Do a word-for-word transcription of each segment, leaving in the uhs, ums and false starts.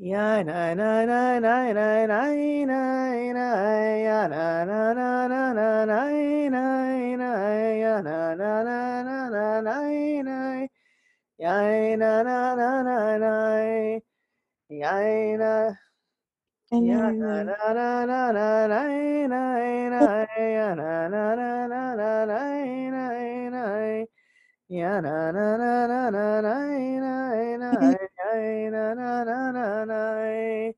Ya na na na na na na na na ya na na na na na na na na ya na na na na na na na ya na na na na na ya na ya na Amen. na na na na na na ya na na na na na na na ya na na na na na na na ya na na na na na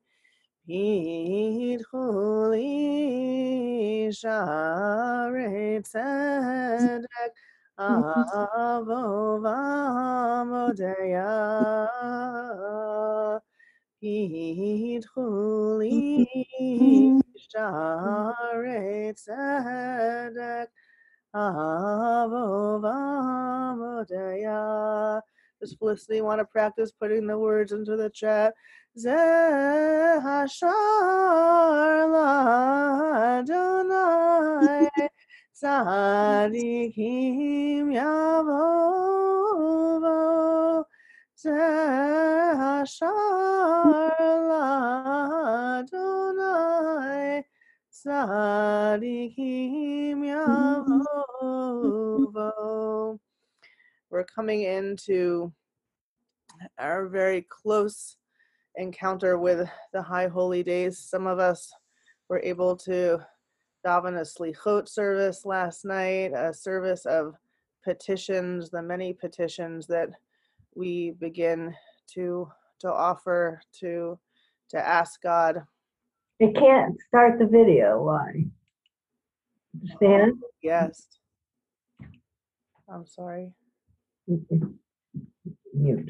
Idchuli Sha'arei Tzedek Avo V'Amodeya Idchuli Sha'arei Tzedek Avo V'Amodeya. Does Felicity want to practice putting the words into the chat? Zeh hashar la'Adonai tzadikim yavovo. Zeh hashar la'Adonai tzadikim yavovo. We're coming into our very close encounter with the high holy days. Some of us were able to daven a slichot service last night, a service of petitions, the many petitions that we begin to to offer to to ask God. It can't start the video. Why? Understand? Oh, yes. I'm sorry. Mute.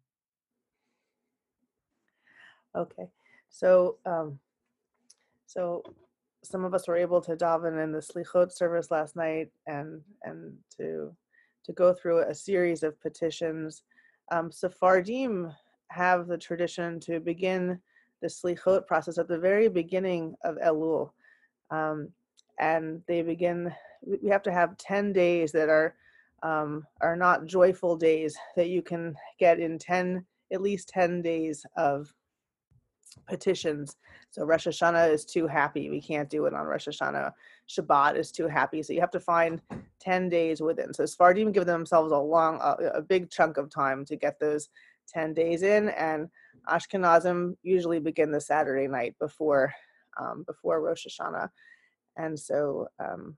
Okay. So um so some of us were able to daven in the slichot service last night and and to to go through a series of petitions. Um, Sephardim have the tradition to begin the slichot process at the very beginning of Elul, um, and they begin. We have to have ten days that are um, are not joyful days that you can get in ten at least ten days of petitions. So Rosh Hashanah is too happy. We can't do it on Rosh Hashanah. Shabbat is too happy. So you have to find ten days within. So Sephardim give themselves a long, a, a big chunk of time to get those ten days in. And Ashkenazim usually begin the Saturday night before, um, before Rosh Hashanah. And so, um,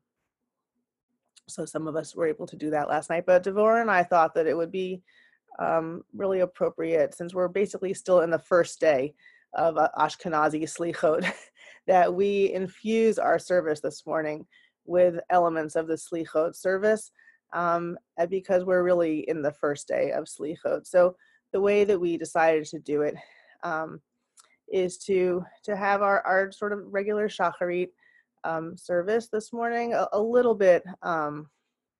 so some of us were able to do that last night. But Devorah and I thought that it would be um, really appropriate, since we're basically still in the first day of uh, Ashkenazi Slichot, that we infuse our service this morning with elements of the Slichot service, um, because we're really in the first day of Slichot. So the way that we decided to do it um, is to to have our, our sort of regular Shacharit um, service this morning, a, a little bit um,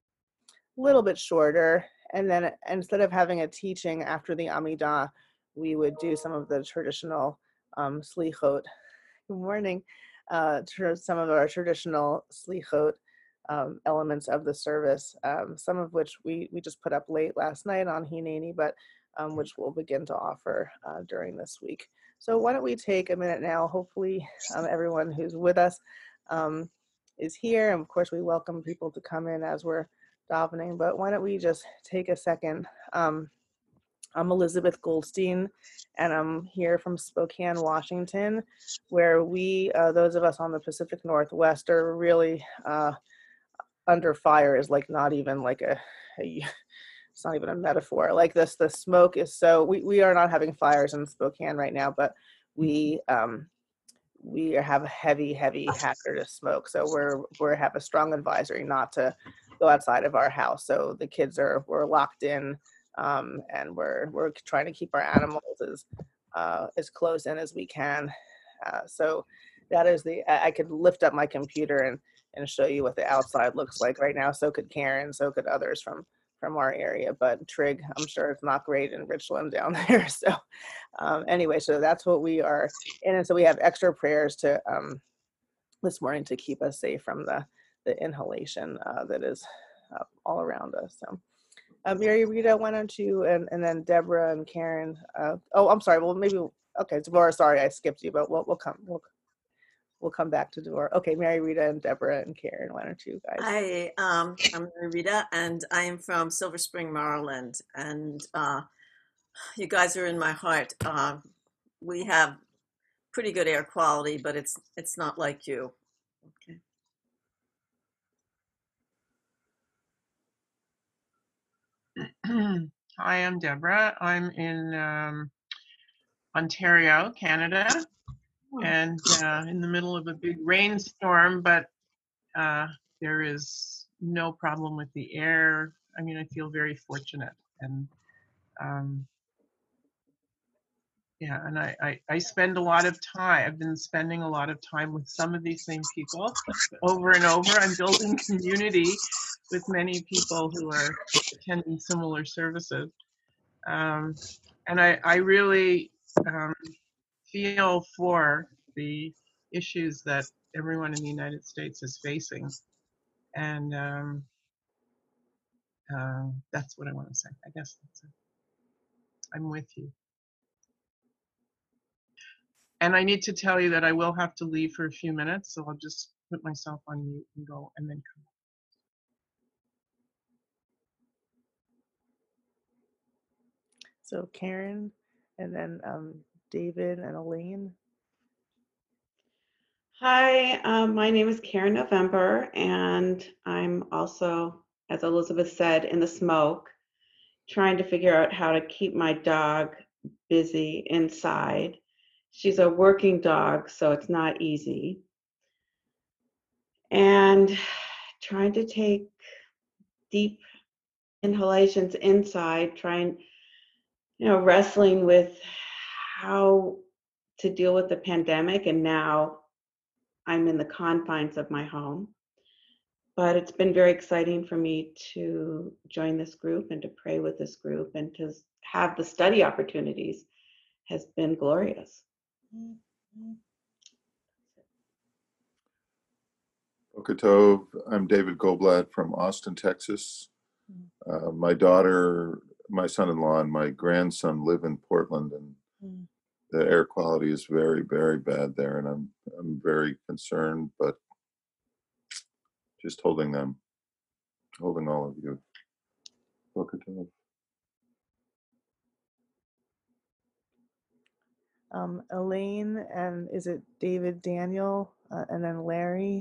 little bit shorter, and then instead of having a teaching after the Amidah, we would do some of the traditional um, slichot. Good morning. Uh, some of our traditional slichot um, elements of the service, um, some of which we, we just put up late last night on Hineni, but um, which we'll begin to offer uh, during this week. So why don't we take a minute now? Hopefully um, everyone who's with us um, is here. And of course, we welcome people to come in as we're davening, but why don't we just take a second. Um, I'm Elizabeth Goldstein, and I'm here from Spokane, Washington, where we, uh, those of us on the Pacific Northwest, are really uh, under fire. Is like not even like a, a, it's not even a metaphor. Like this, the smoke is so. We we are not having fires in Spokane right now, but we um, we have a heavy, heavy hazardous smoke. So we're we have a strong advisory not to go outside of our house. So the kids are we're locked in, um, and we're we're trying to keep our animals as uh, as close in as we can. Uh, so that is the I, I could lift up my computer and and show you what the outside looks like right now. So could Karen. So could others from from our area. But Trig, I'm sure it's not great in Richland down there. So um, anyway, so that's what we are in. And so we have extra prayers to um, this morning to keep us safe from the, the inhalation uh, that is uh, all around us. So uh, Mary Rita, why don't you, and, and then Deborah and Karen. Uh, oh, I'm sorry. Well, maybe Okay, Devorah, sorry I skipped you, but we'll we'll come we'll we'll come back to Devorah. Okay, Mary Rita and Deborah and Karen, why don't you guys? Hi, um, I'm Mary Rita, and I am from Silver Spring, Maryland. And uh, you guys are in my heart. Uh, we have pretty good air quality, but it's it's not like you. Okay. Hi, I'm Deborah. I'm in um, Ontario, Canada, and uh, in the middle of a big rainstorm, but uh, there is no problem with the air. I mean, I feel very fortunate. And um, yeah, and I, I, I spend a lot of time, I've been spending a lot of time with some of these same people over and over. I'm building community with many people who are attending similar services. Um, and I, I really um, feel for the issues that everyone in the United States is facing. And um, uh, that's what I want to say. I guess that's it. I'm with you. And I need to tell you that I will have to leave for a few minutes, so I'll just put myself on mute and go and then come. So Karen, and then um, David and Elaine. Hi, um, my name is Karen November, and I'm also, as Elizabeth said, in the smoke, trying to figure out how to keep my dog busy inside. She's a working dog, so it's not easy. And trying to take deep inhalations inside, trying, you know, wrestling with how to deal with the pandemic, and now I'm in the confines of my home. But it's been very exciting for me to join this group and to pray with this group and to have the study opportunities has been glorious. Boker Tov. I'm David Goldblatt from Austin, Texas. Uh, my daughter, my son-in-law, and my grandson live in Portland, and Mm. the air quality is very, very bad there, and I'm I'm very concerned, but just holding them, holding all of you. Boker Tov. Um, Elaine, and is it David Daniel, uh, and then Larry?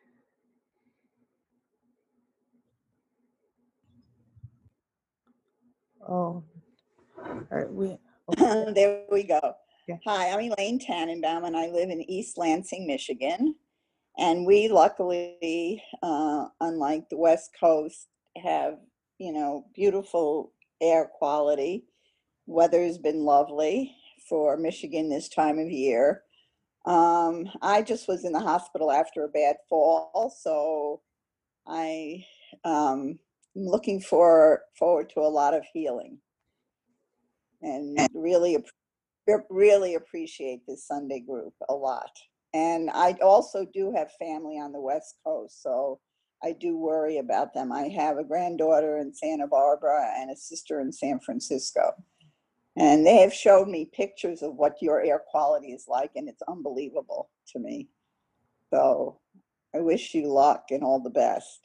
Oh, all right, we, okay. There we go. Yeah. Hi, I'm Elaine Tannenbaum, and I live in East Lansing, Michigan. And we luckily, uh, unlike the West Coast, have, you know, beautiful air quality. Weather's been lovely for Michigan this time of year. Um, I just was in the hospital after a bad fall, so I um, am looking for forward to a lot of healing, and really really appreciate this Sunday group a lot. And I also do have family on the West Coast, so I do worry about them. I have a granddaughter in Santa Barbara and a sister in San Francisco. And they have showed me pictures of what your air quality is like, and it's unbelievable to me. So I wish you luck and all the best.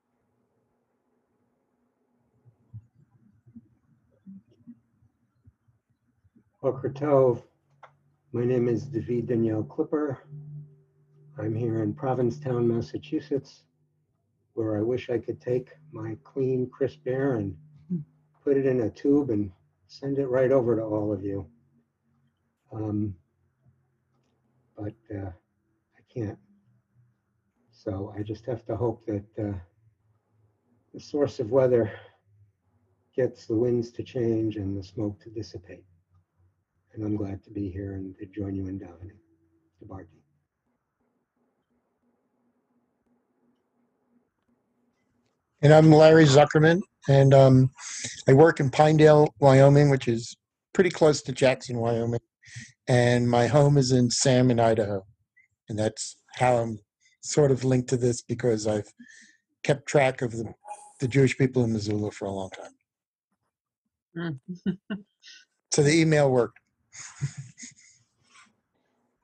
Boker Tov. My name is David Daniel Clipper. I'm here in Provincetown, Massachusetts, where I wish I could take my clean, crisp air and put it in a tube and send it right over to all of you. Um, but uh, I can't. So I just have to hope that uh, the source of weather gets the winds to change and the smoke to dissipate. And I'm glad to be here and to join you in davening. Debarti. And I'm Larry Zuckerman, and um, I work in Pinedale, Wyoming, which is pretty close to Jackson, Wyoming. And my home is in Salmon, Idaho. And that's how I'm sort of linked to this, because I've kept track of the, the Jewish people in Missoula for a long time. Mm. So the email worked.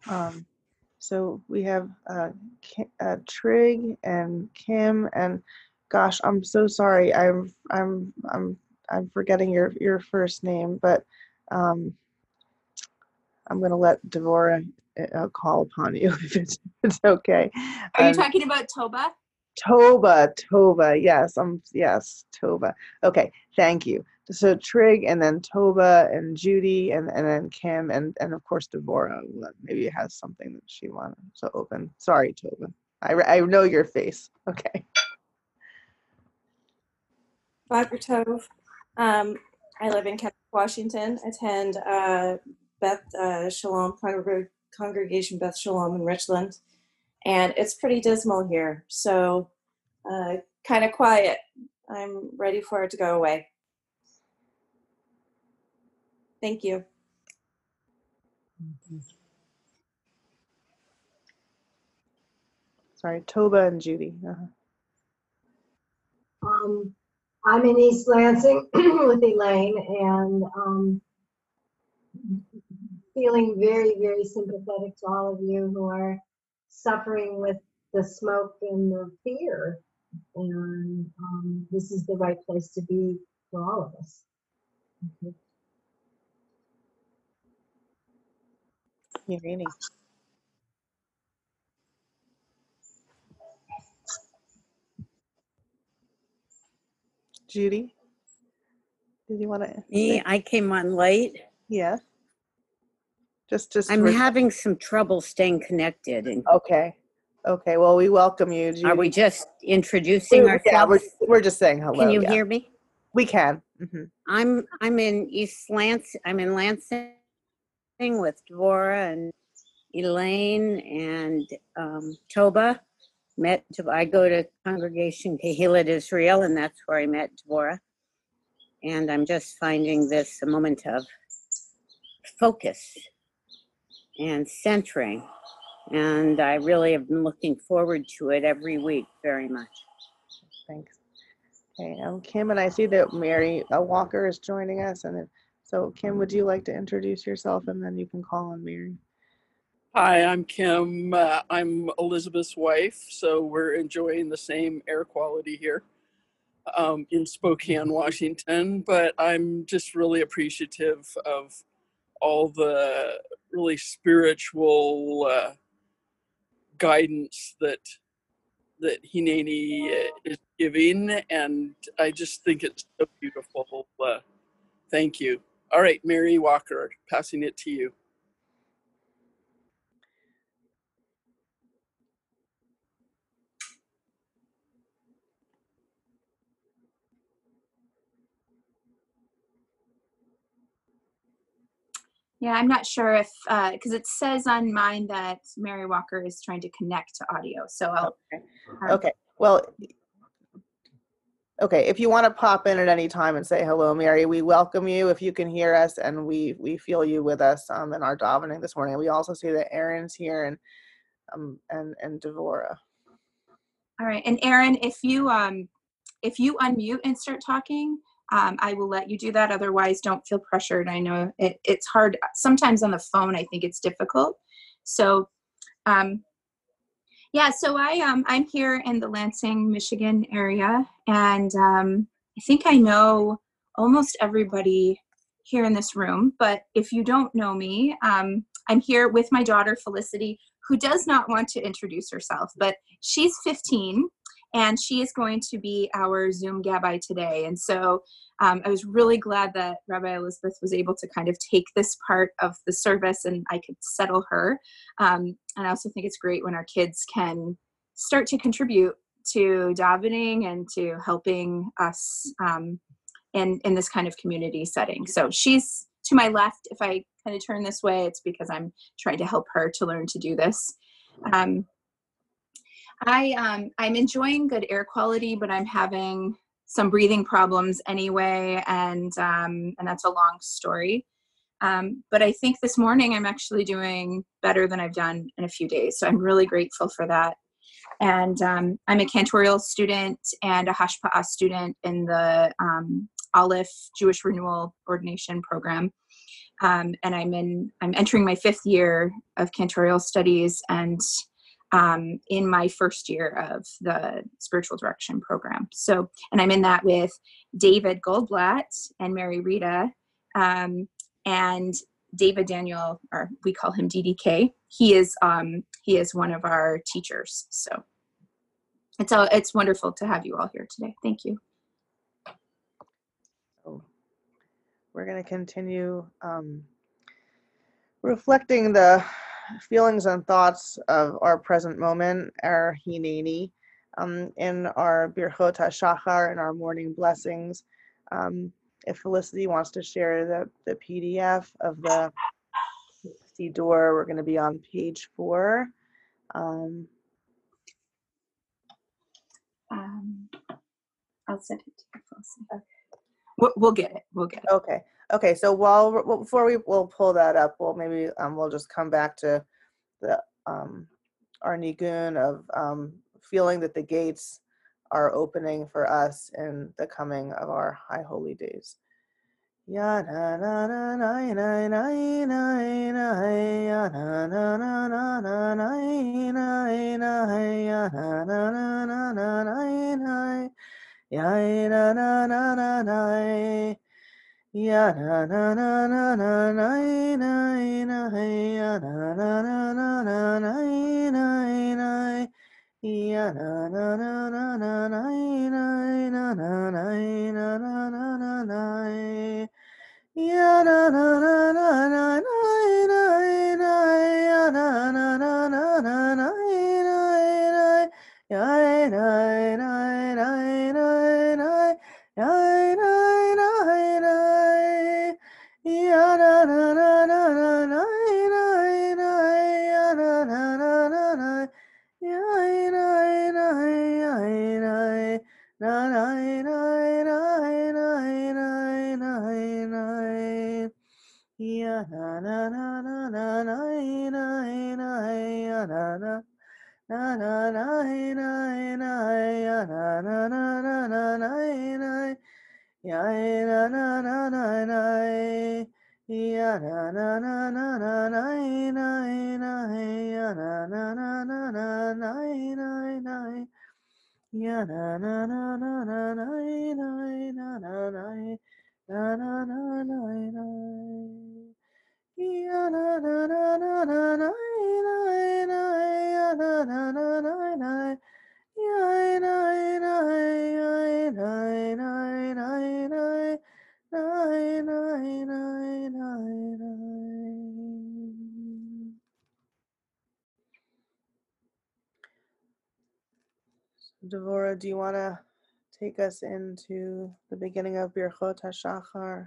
Um, so we have uh, Ki- uh, Trig and Kim, and gosh, I'm so sorry. I'm I'm I'm I'm forgetting your your first name, but um, I'm gonna let Devora uh, call upon you if it's, it's okay. Are you Um, talking about Toba? Toba, Toba, yes, um, yes, Toba. Okay, thank you. So Trig, and then Toba, and Judy, and and then Kim, and and of course Devora. Maybe has something that she wanted to open. Sorry, Toba. I re- I know your face. Okay. Boker Tov. Um, I live in Kent, Washington. Attend uh, Beth uh, Shalom Congreg- Congregation Beth Shalom in Richland, and it's pretty dismal here. So, uh, kind of quiet. I'm ready for it to go away. Thank you. Sorry, Toba and Judy. Uh-huh. Um, I'm in East Lansing with Elaine, and um, feeling very, very sympathetic to all of you who are suffering with the smoke and the fear. And um, this is the right place to be for all of us. Okay. Irini. Judy, did you want to? Me, I came on late. Yeah. Just just. I'm re- having some trouble staying connected. And Okay. Okay. Well, we welcome you, Judy. are we just introducing We're- Yeah, we're, ourselves? we're just saying hello. Can you yeah. hear me? We can. Mhm. I'm I'm in East Lansing. I'm in Lansing with Dvora and Elaine and um, Toba. Met. I go to Congregation Kehilat Israel, and that's where I met Dvora. And I'm just finding this a moment of focus and centering. And I really have been looking forward to it every week very much. Thanks. Okay, um, Kim, and I see that Mary uh, Walker is joining us. And then, so Kim, would you like to introduce yourself, and then you can call on Mary? Hi, I'm Kim. Uh, I'm Elizabeth's wife, so we're enjoying the same air quality here um, in Spokane, Washington. But I'm just really appreciative of all the really spiritual uh, guidance that that Hineni is giving, and I just think it's so beautiful. Uh, thank you. All right, Mary Walker, passing it to you. Yeah, I'm not sure if, because uh, it says on mine that Mary Walker is trying to connect to audio. So I'll. Okay. Um, Okay. Well. Okay. If you want to pop in at any time and say hello, Mary, we welcome you. If you can hear us, and we we feel you with us um, in our davening this morning. We also see that Aaron's here, and um and and Devora. All right, and Aaron, if you um, if you unmute and start talking, um, I will let you do that. Otherwise, don't feel pressured. I know it, it's hard. Sometimes on the phone, I think it's difficult. So, um, yeah, so I, um, I'm here in the Lansing, Michigan area, and um, I think I know almost everybody here in this room. But if you don't know me, um, I'm here with my daughter, Felicity, who does not want to introduce herself, but she's fifteen. And she is going to be our Zoom Gabbai today. And so um, I was really glad that Rabbi Elizabeth was able to kind of take this part of the service and I could settle her. Um, and I also think it's great when our kids can start to contribute to davening and to helping us um, in, in this kind of community setting. So she's to my left. If I kind of turn this way, it's because I'm trying to help her to learn to do this. Um, I, um, I'm enjoying good air quality, but I'm having some breathing problems anyway, and um, and that's a long story. Um, but I think this morning I'm actually doing better than I've done in a few days, so I'm really grateful for that. And um, I'm a cantorial student and a Hashpa'ah student in the um, Aleph Jewish Renewal Ordination Program. Um, and I'm in, I'm entering my fifth year of cantorial studies and um, in my first year of the spiritual direction program. So, and I'm in that with David Goldblatt and Mary Rita, um, and David Daniel, or we call him D D K. He is, um, he is one of our teachers. So it's, a, it's wonderful to have you all here today. Thank you. So we're going to continue um, reflecting the feelings and thoughts of our present moment, our Hineni, um, in our Birchot HaShachar, in our morning blessings. Um, if Felicity wants to share the, the P D F of the Siddur, we're going to be on page four. Um, Um, I'll send it to you, Felicity. We'll, we'll get it. We'll get it. Okay. Okay. So while we're- well, before we will pull that up, we'll maybe um, we'll just come back to the um, our nigun of um, feeling that the gates are opening for us in the coming of our high holy days. Ya na na na na na na na na ya na na na na na na na na ya na na na na na na na ya na na na na na ya na na na na na na na na ya na na na na na na na ya na na na na na na na na na na na na na ya na na na na na na na ya na na na na na na na ya na na na na na na na na na ya na na na na na na ya na na na na na ya na na na na na na na ya na na na na na na na ya na na na na na na na na na na na na na ya na na na na na na na ya na na na na na ya na na ya na na na na Devorah, do you want to take us into the beginning of Birchot HaShachar,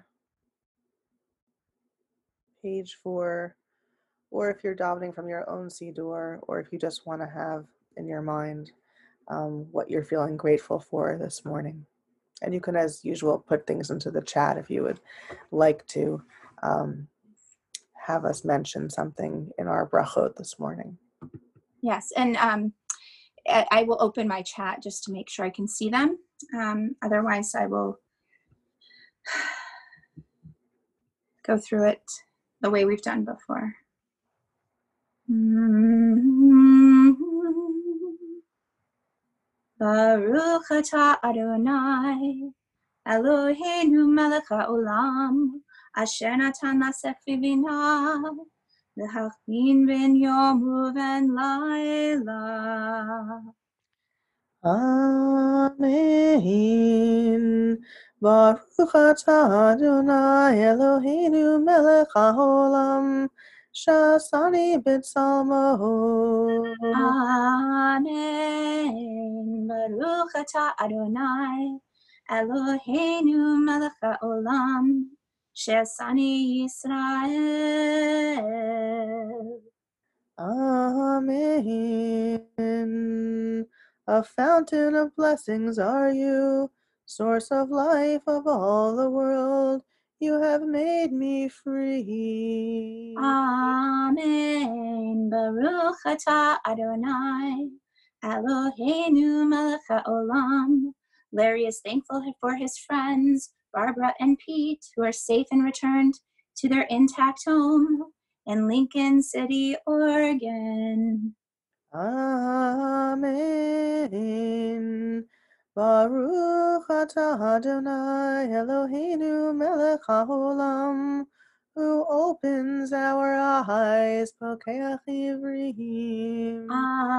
page four, or if you're davening from your own Siddur, or if you just want to have in your mind um, what you're feeling grateful for this morning. And you can, as usual, put things into the chat if you would like to um, have us mention something in our brachot this morning. Yes, and um, I I will open my chat just to make sure I can see them. Um, otherwise, I will go through it the way we've done before. Baruch atah Adonai, Eloheinu melech haolam, asher natan lasech v'bina, l'hachin ben yom uven laila. Amen. Baruch atah Adonai Eloheinu melech haolam, shasani b'tzalmo. Amen. Baruch atah Adonai, Eloheinu melech haolam, shesani Yisrael. Amen. A fountain of blessings are you, source of life of all the world. You have made me free. Amen. Baruch atah Adonai, Eloheinu melech haolam. Larry is thankful for his friends, Barbara and Pete, who are safe and returned to their intact home in Lincoln City, Oregon. Amen. Baruch atah Adonai Eloheinu melech haolam, who opens our eyes, pokeach ivrim.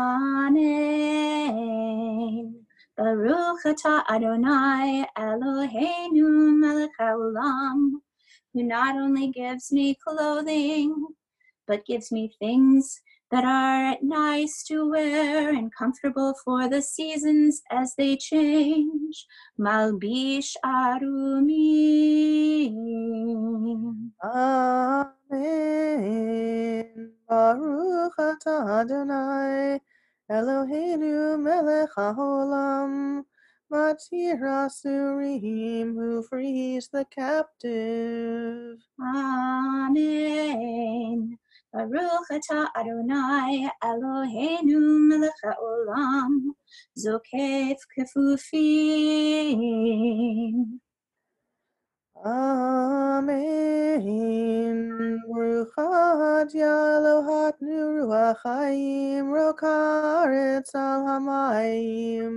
Amen. Baruch atah Adonai Eloheinu melech haolam, who not only gives me clothing, but gives me things that are nice to wear and comfortable for the seasons as they change. Malbish arumim. Amen. Baruch atah Adonai Eloheinu melech haolam, matir asurim, who frees the captive. Amen. Baruch atah Adonai Eloheinu melech haolam, zokef kefufim. Amen. Baruch atah Elohatnu ruach hayim, rokaretz al hamayim.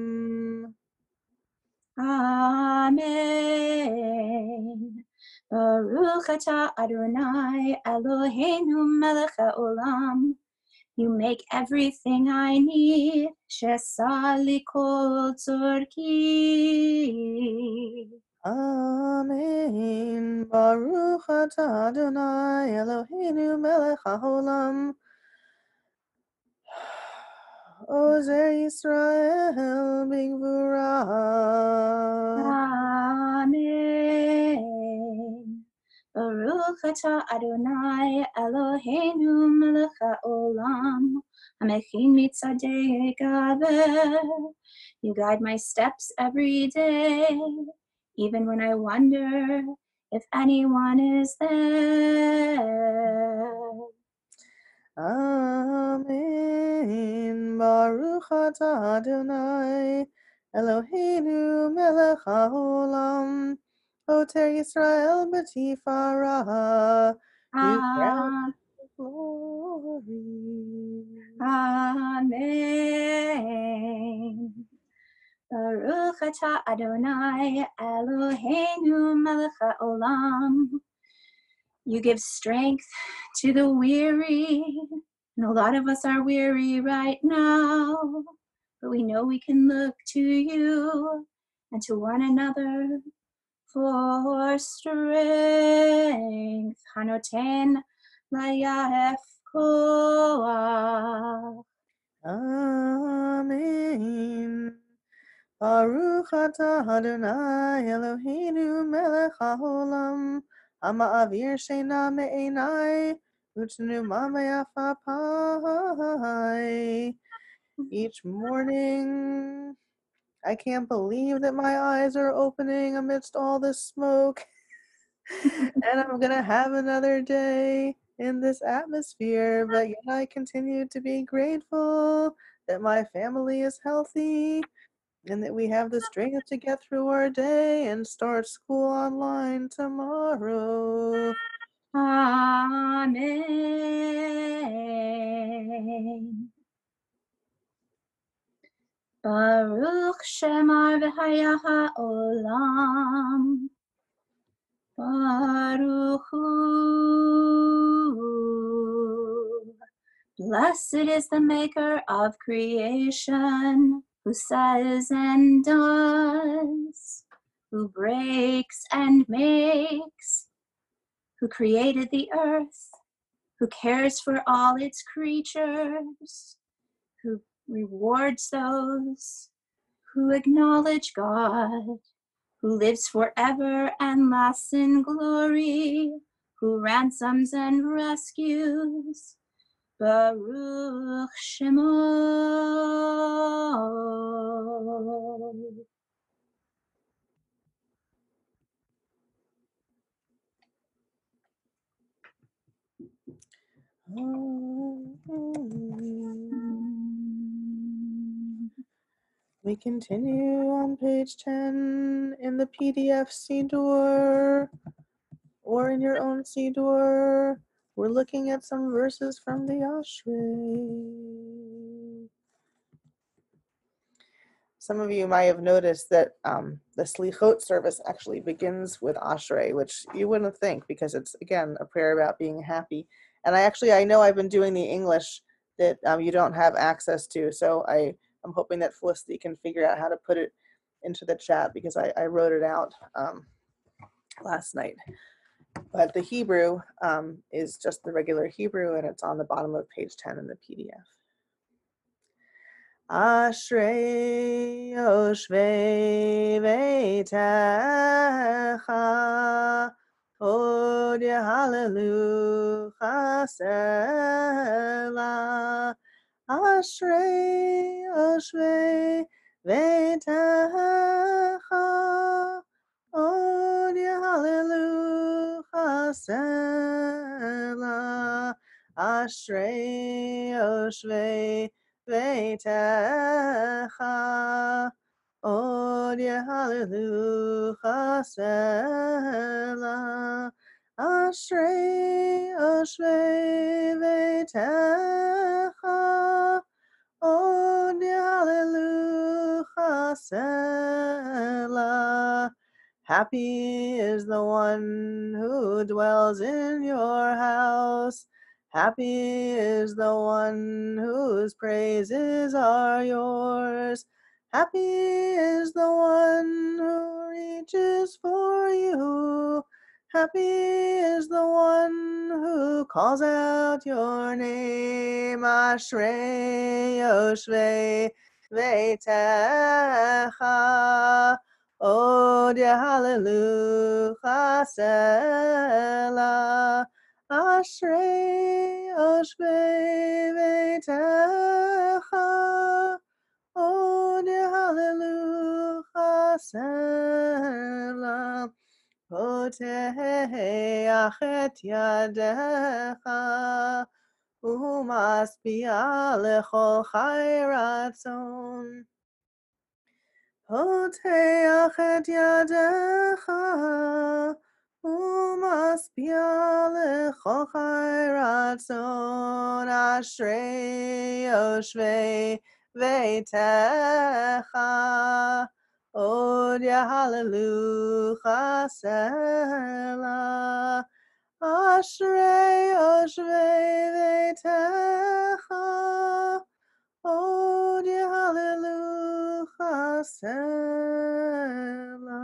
Amen. Baruch atah Adonai Eloheinu melech haolam. You make everything I need. Shesali kol tzorki. Amen. Baruch atah Adonai Eloheinu melech haolam, Ozer Yisrael b'gvura. Amen. Baruch atah Adonai Eloheinu melech haolam, hamechin mitzadei gaver. You guide my steps every day, even when I wonder if anyone is there. Amen. Baruch atah Adonai Eloheinu melech haolam, Oter Yisrael b'tifara. You crown with glory. Amen. Baruch atah Adonai Eloheinu melech haolam. You give strength to the weary, and a lot of us are weary right now, but we know we can look to you and to one another for strength. Hanoten layaf koach. Amen. Baruch atah Adonai Eloheinu melech haolam, hama'avir sheina me'enai, u'tnuma me'afapai. Each morning, I can't believe that my eyes are opening amidst all this smoke. And I'm gonna have another day in this atmosphere, but yet I continue to be grateful that my family is healthy and that we have the strength to get through our day and start school online tomorrow. Amen. Baruch Shemar v'haya ha'olam. Baruch Hu. Blessed is the maker of creation, who says and does, who breaks and makes, who created the earth, who cares for all its creatures, who rewards those who acknowledge God, who lives forever and lasts in glory, who ransoms and rescues. Baruch Shemo. We continue on page ten in the P D F Siddur, or in your own Siddur, we're looking at some verses from the Ashrei. Some of you might have noticed that um, the Slichot service actually begins with Ashrei, which you wouldn't think because it's, again, a prayer about being happy. And I actually, I know I've been doing the English that um, you don't have access to, so I, I'm hoping that Felicity can figure out how to put it into the chat because I, I wrote it out um, last night. But the Hebrew um, is just the regular Hebrew, and it's on the bottom of page ten in the P D F. Ashrei yoshvei veitecha od yahalelu chasela. Ashrei yoshvei veitecha od yahalelu chasela. Ashrei yoshvei Veitecha od yahalelu chasela. Ashrei yoshvei veitecha od yahalelu chasela. Happy is the one who dwells in your house. Happy is the one whose praises are yours. Happy is the one who reaches for you. Happy is the one who calls out your name. Ashrei yoshvei veitecha od yahalelu chasela. Ashrei yoshvei veitecha od yahalelu chasela. Poteach et yadecha umaspia lechol chai ratzon. Poteach et yadecha umaspia lechol chai ratzon. Ashrei yoshvei veitecha od yahalelu chasela. Ashrei yoshvei veitecha od yahalelu chasela.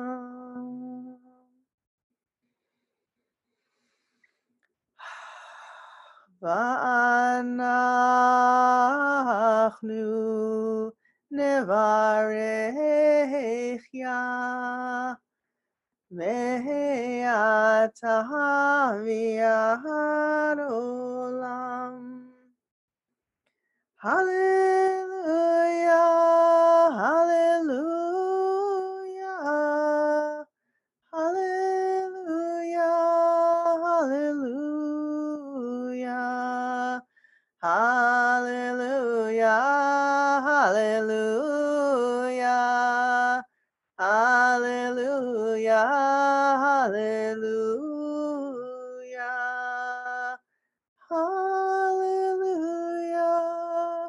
Va'anachnu nevarech ya me'ata v'ad olam. Hallelujah, hallelujah, hallelujah, hallelujah. Hallelujah, hallelujah, hallelujah, hallelujah, hallelujah,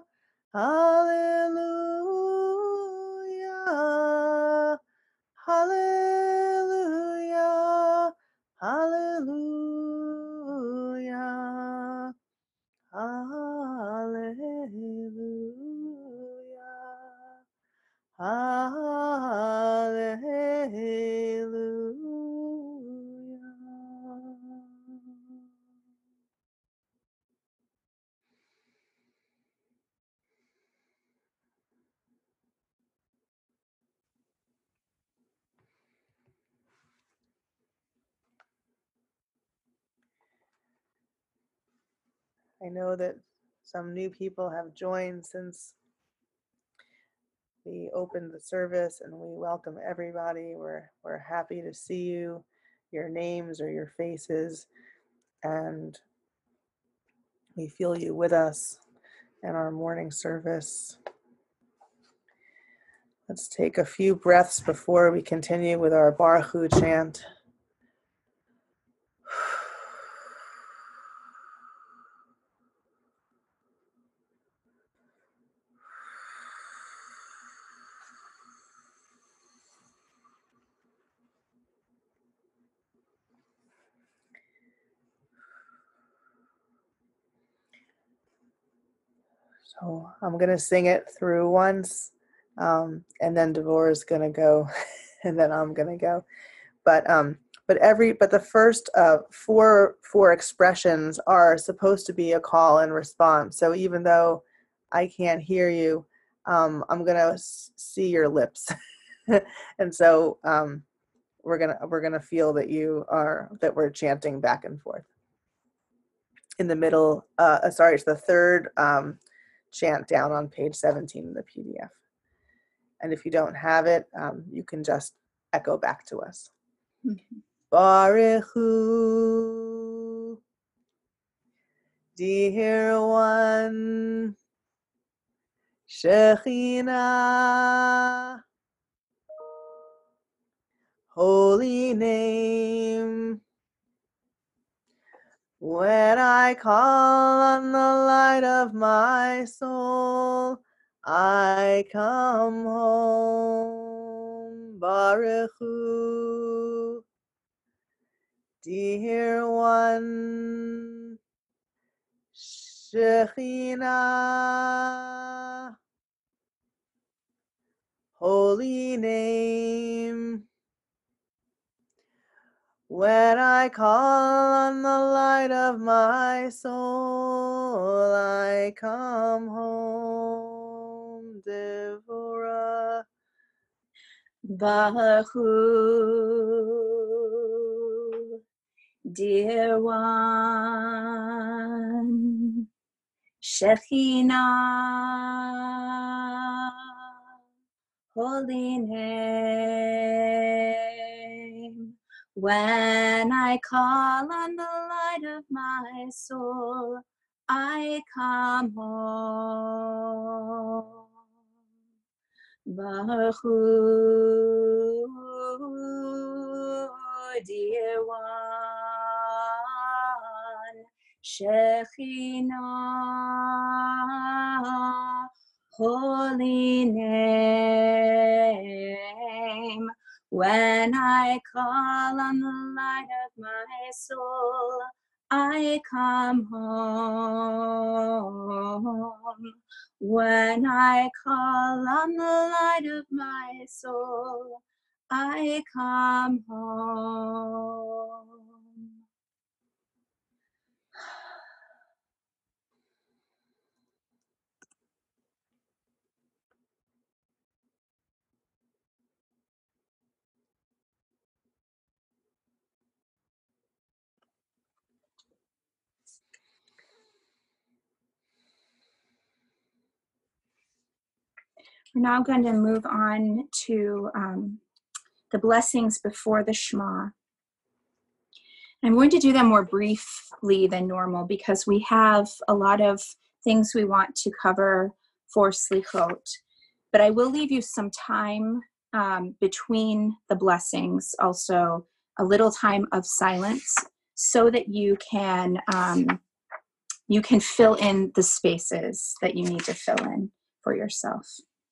hallelujah, hallelujah, hallelujah. Hallelujah. Hallelujah. I know that some new people have joined since we opened the service, and we welcome everybody. We're, we're happy to see you, your names or your faces, and we feel you with us in our morning service. Let's take a few breaths before we continue with our Baruch Hu chant. So I'm going to sing it through once, um, and then Devorah's going to go, and then I'm going to go. But um, but every but the first uh, four four expressions are supposed to be a call and response. So even though I can't hear you, um, I'm going to see your lips, and so um, we're gonna we're gonna feel that you are that we're chanting back and forth. In the middle, uh, sorry, it's the third um, chant down on page seventeen in the P D F. And if you don't have it, um, you can just echo back to us. Mhm. Baruch Hu, dear one, Shekhinah, holy name. When I call on the light of my soul, I come home. Baruch Hu, dear one, Shekhinah, holy name. When I call on the light of my soul, I come home. Devorah. Baruch Hu, dear one, Shekhinah, holy name. When I call on the light of my soul, I come home. Baruch Hu, dear one, Shekhinah, holy name. When I call on the light of my soul, I come home. When I call on the light of my soul, I come home. We're now going to move on to um, the blessings before the Shema. I'm going to do them more briefly than normal because we have a lot of things we want to cover for Slichot. But I will leave you some time um, between the blessings, also a little time of silence, so that you can um, you can fill in the spaces that you need to fill in for yourself.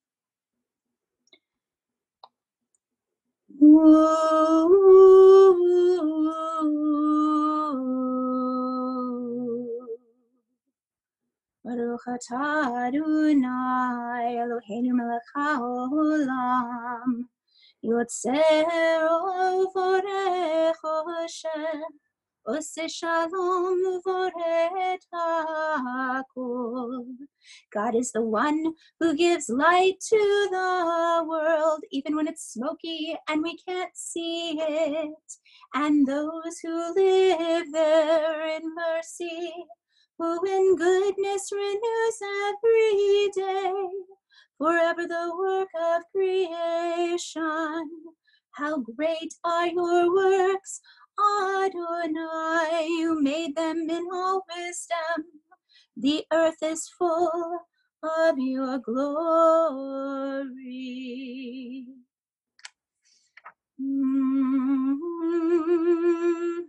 Baruch atah Adonai Eloheinu melech haolam Yotzer uvorech Hashem Oseh shalom uvoret hakol. God is the one who gives light to the world, even when it's smoky and we can't see it. And those who live there in mercy, who in goodness renews every day. Forever the work of creation. How great are your works, Adonai, you made them in all wisdom. The earth is full of your glory. Mm-hmm.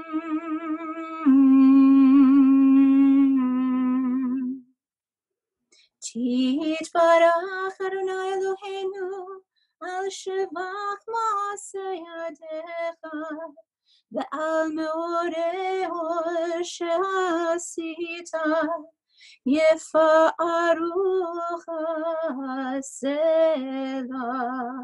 Titbarach Adonai Eloheinu al shevach ma'aseh yadecha ve'al me'oreh she'asita יפארו חסלה.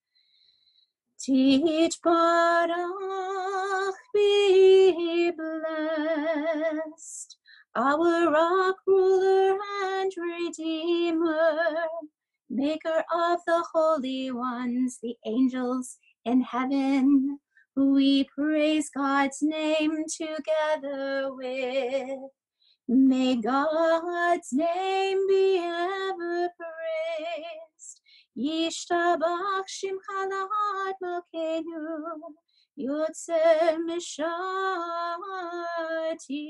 Titbarach, be blessed, our rock, ruler, and redeemer, maker of the holy ones, the angels in heaven. We praise God's name together with. May God's name be ever praised. Yishtabach Shimcha Lahad Malkeinu, Yotzer Mishati.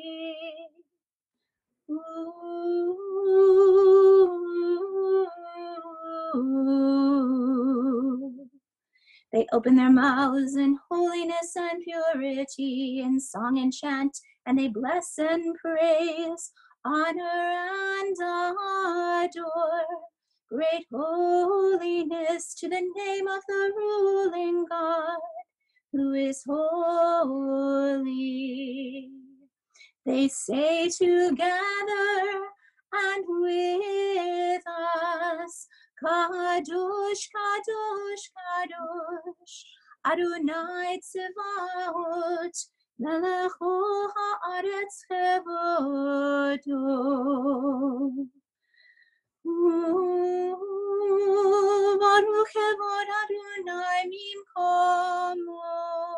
They open their mouths in holiness and purity, in song and chant, and they bless and praise, honor and adore. Great holiness to the name of the ruling God, who is holy. They say together and with us, Kadosh, Kadosh, Kadosh, Adonai Tzevaot, Melechu haaretz chevodo. Baruch Kevod Adonai mimkomo.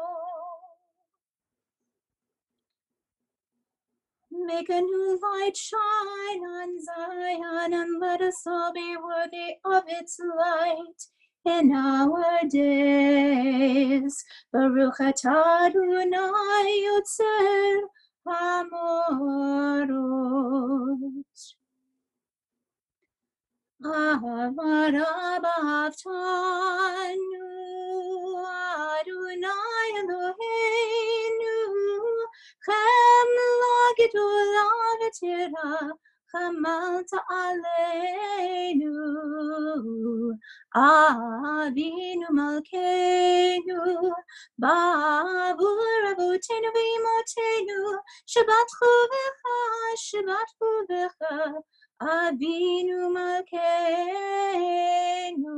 Make a new light shine on Zion, and let us all be worthy of its light in our days. Baruch atah Adonai Yotzer Hamorot. Avarabavtanu Adonai Eloheinu Chem lagidula v'tira chamalta aleinu Avinu malkeinu ba'avur avotenu v'imotenu Shabbatchu v'cha, Shabbatchu v'cha Avinu malkeinu.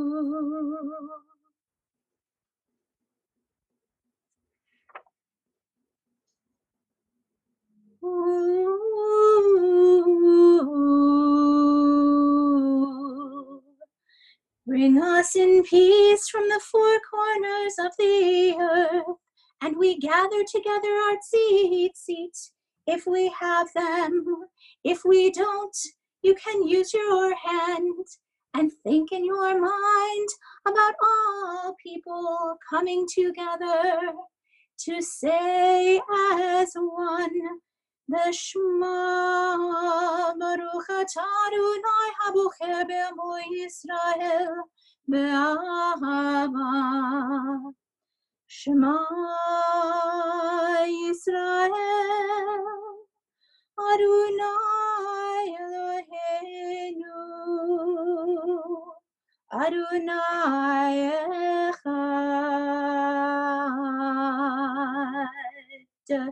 Bring us in peace from the four corners of the earth, and we gather together our tzitzit, if we have them. If we don't, you can use your hand and think in your mind about all people coming together to say as one the Shema. Baruch atah Adonai habocher be'amo Yisrael be'ahava. Shema Yisrael Adonai Eloheinu Adonai Echad.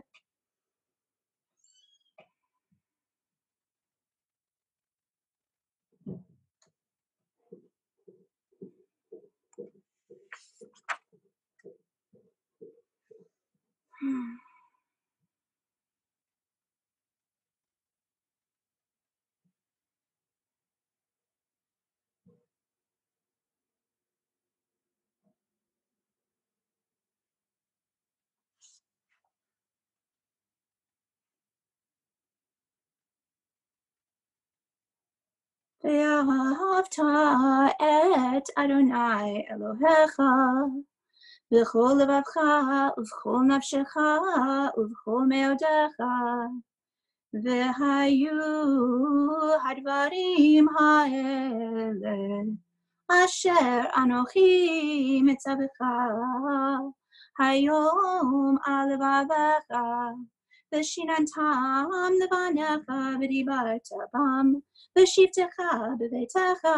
Ve'ahavta et Adonai Elohecha v'chol levavcha uv'chol nafshecha uv'chol meodecha ve'hayu hadvarim ha'ele asher anochi mitzavecha hayom al levavecha v'shinantam levanecha v'dibarta v'shivtecha b'beitecha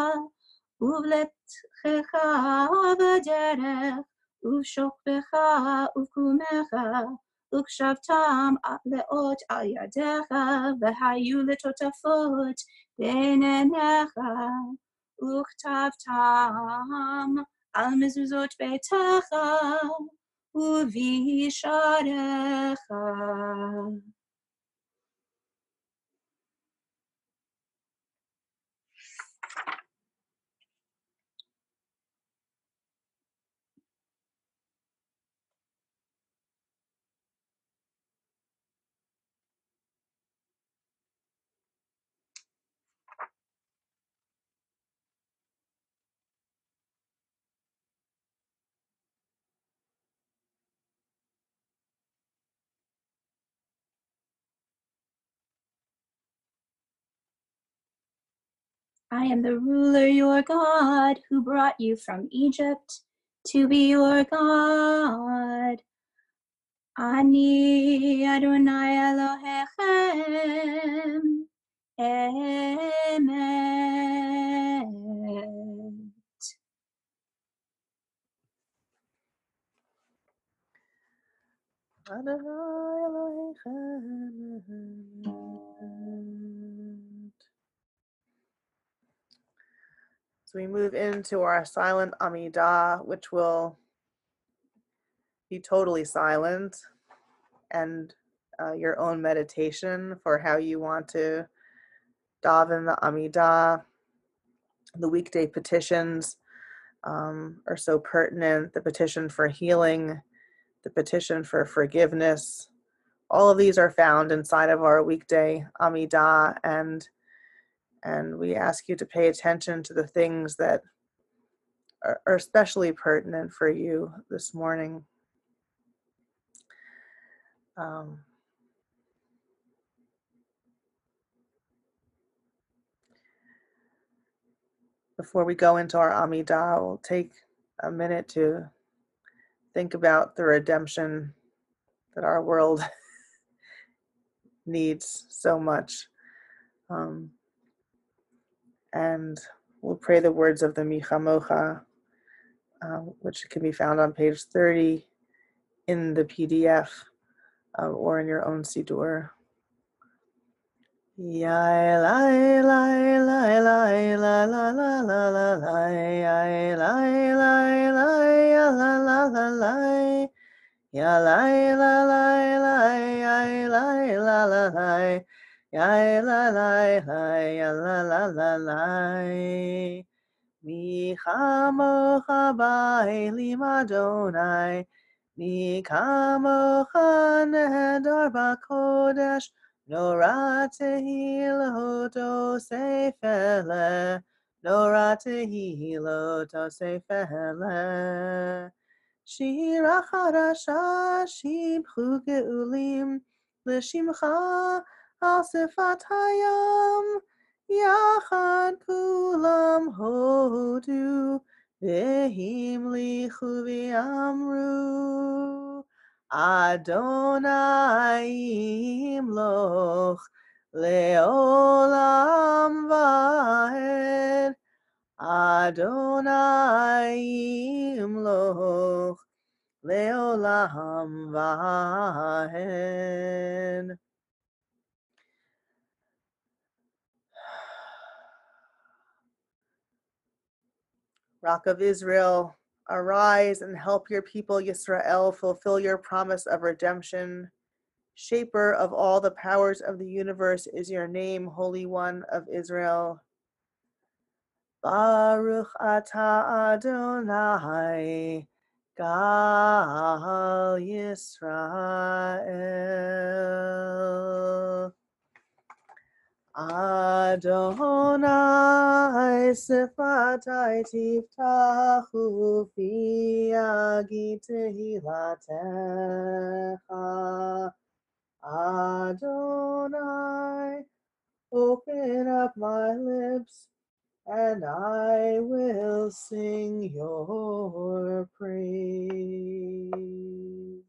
uvletchecha v'derech uv'shokbecha uv'kumecha וכשבתם לאות על ידיך, והיו לטוטפות בין עיניך, וכתבתם על מזוזות ביתך ובישעריך. I am the ruler, your God, who brought you from Egypt to be your God. Ani Adonai Elohechem. Amen. Adonai Elohechem. So we move into our silent Amidah, which will be totally silent, and uh, your own meditation for how you want to daven the Amidah. The weekday petitions um, are so pertinent. The petition for healing, the petition for forgiveness. All of these are found inside of our weekday Amidah, and and we ask you to pay attention to the things that are, are especially pertinent for you this morning. Um, before we go into our Amidah, we'll take a minute to think about the redemption that our world needs so much. Um, and we'll pray the words of the Michamocha, uh, which can be found on page thirty in the P D F uh, or in your own Siddur. Yai lai lai lai lai la la la la la lai yai lai lai lai ya la la la lai ya lai la lai lai yai lai la la lai yai la lai lai ya la la la lai mi chamocha ba'elim Adonai mi kamocha nehedar b'kodesh Nora tehilot osefele, Nora tehilot osefele. Shira chadasha shibchu geulim, L'shimcha al sifat hayam, Yachad kulam hodu, Vehimlichu v'amru. Adonai imloch leolam vaed. Adonai imloch leolam vaed. Rock of Israel, arise and help your people Yisrael fulfill your promise of redemption. Shaper of all the powers of the universe is your name, Holy One of Israel. Baruch atah Adonai, Gal Yisrael. Adonai sifatai tiftachu fi agi tehilatecha. Adonai, open up my lips, and I will sing your praise.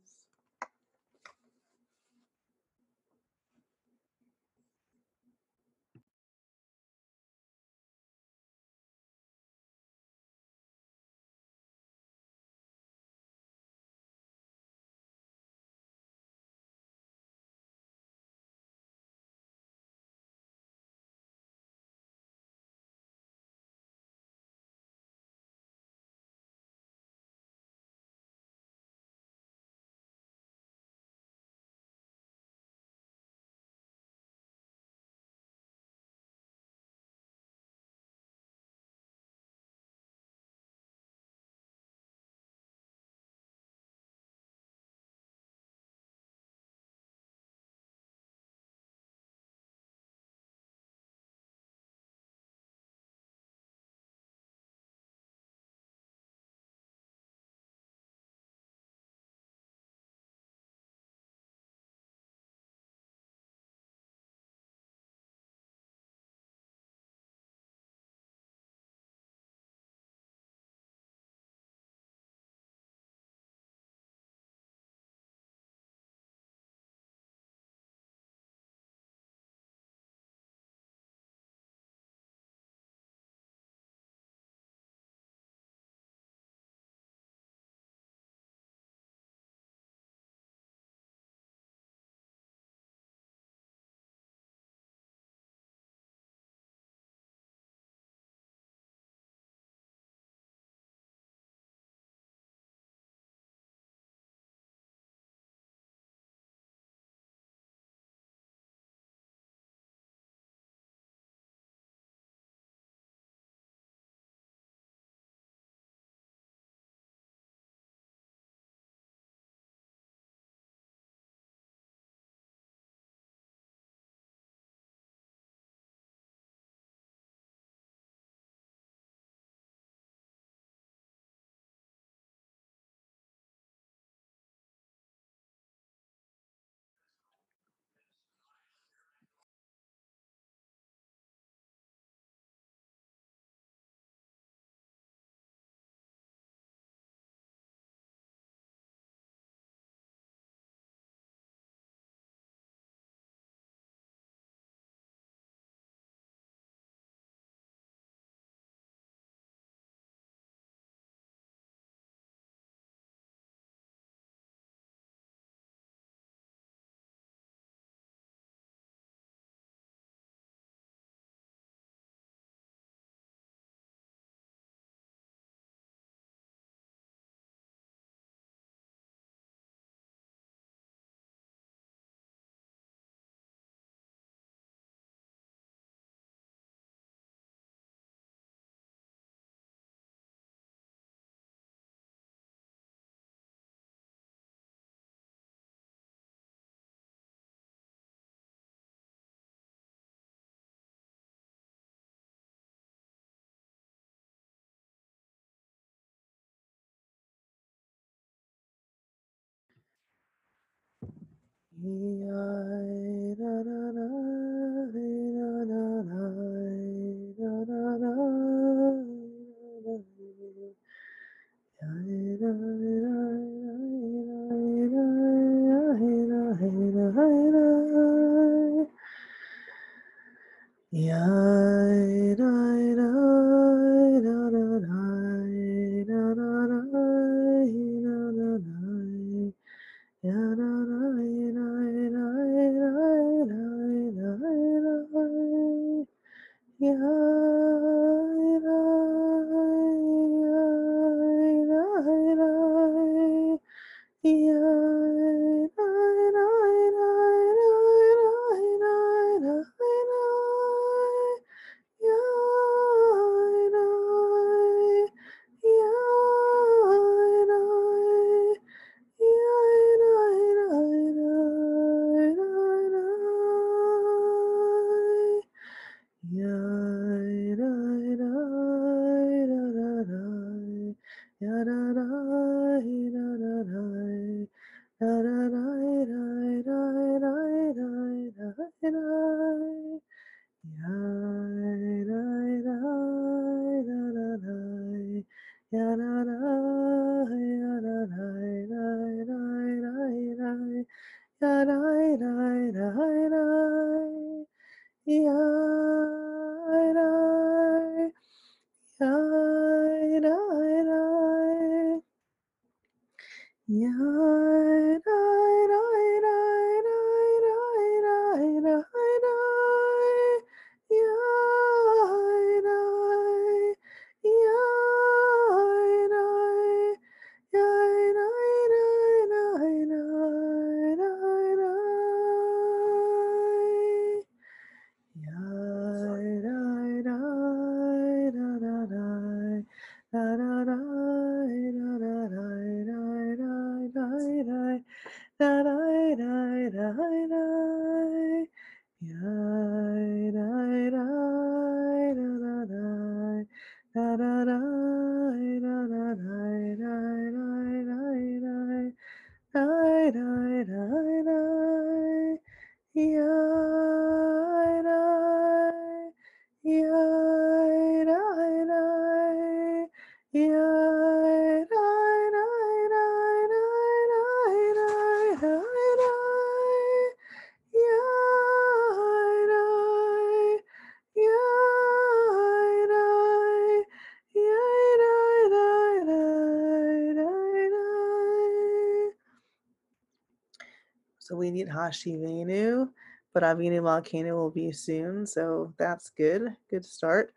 So we need Hashivenu, but Avinu Malkeinu will be soon, so that's good. Good start.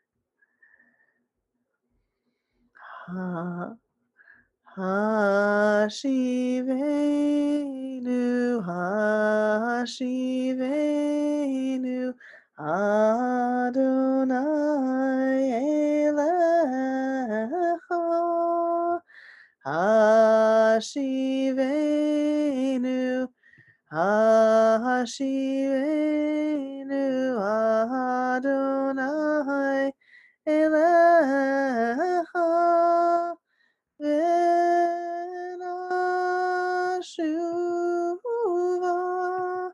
Ha Hashivenu, Hashivenu, Adonai Elecha. Hashivenu, Hashivenu, Adonai Elecha, V'nashuva,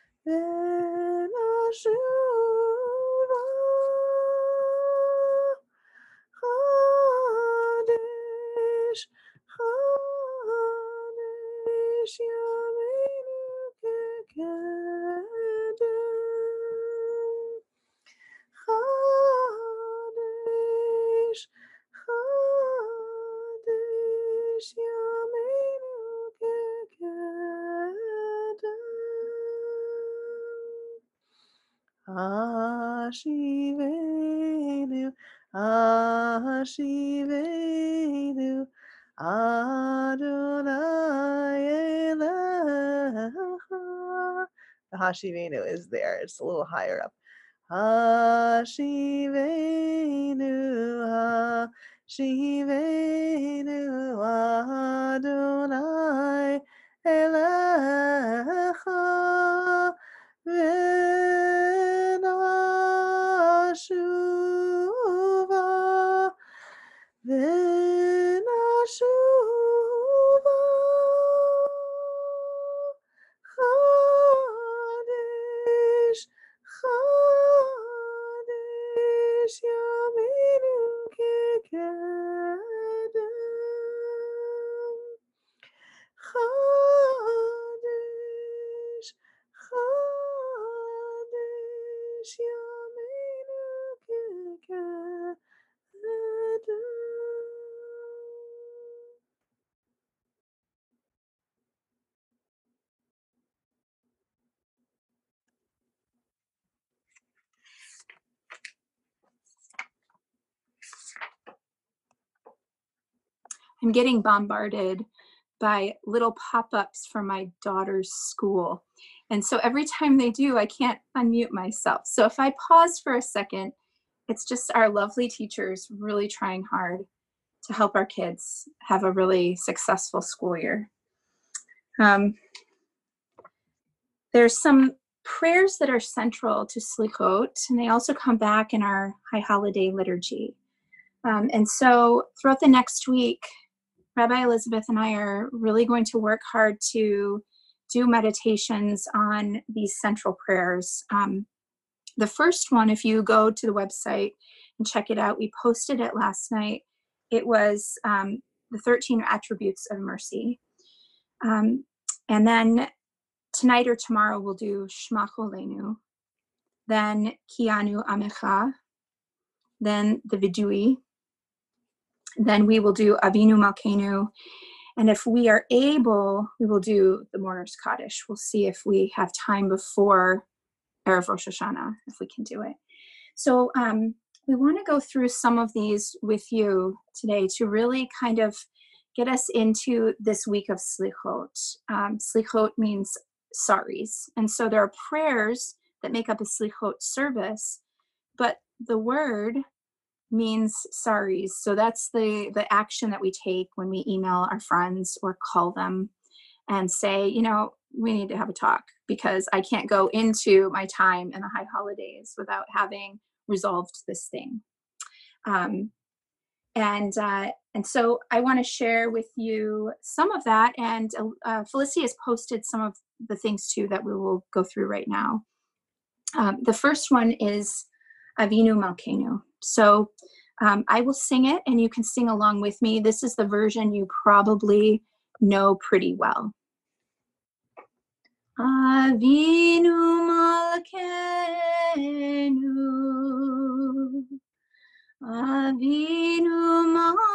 V'nashuva, Chadesh, Chadesh Yameinu Kekedem. Chadesh, Chadesh Yameinu Kekedem. Ashivenu, Ashivenu, Adonai Elecha. The Hashivenu is there. It's a little higher up. Hashivenu, Hashivenu, Adonai Elecha, V'nashuva, V'nashuva, I'm getting bombarded by little pop-ups from my daughter's school. And so every time they do, I can't unmute myself. So if I pause for a second, it's just our lovely teachers really trying hard to help our kids have a really successful school year. Um, there's some prayers that are central to Slichot, and they also come back in our High Holiday liturgy. Um, and so throughout the next week, Rabbi Elizabeth and I are really going to work hard to do meditations on these central prayers. Um, the first one, if you go to the website and check it out, we posted it last night. It was um, the thirteen attributes of mercy. Um, and then tonight or tomorrow we'll do Shema Cholenu, then Kianu Amecha, then the Vidui, then we will do Avinu Malkeinu, and if we are able, we will do the Mourner's Kaddish. We'll see if we have time before Erev Rosh Hashanah, if we can do it. So um, we want to go through some of these with you today to really kind of get us into this week of Slichot. Um, Slichot means sorries. And so there are prayers that make up a Slichot service, but the word means sorries. So that's the, the action that we take when we email our friends or call them and say, you know, we need to have a talk because I can't go into my time in the high holidays without having resolved this thing. Um, and uh, and so I want to share with you some of that. And uh, Felicity has posted some of the things too that we will go through right now. Um, the first one is Avinu Malkeinu. So um, I will sing it and you can sing along with me. This is the version you probably know pretty well. Avinu Malkeinu, Avinu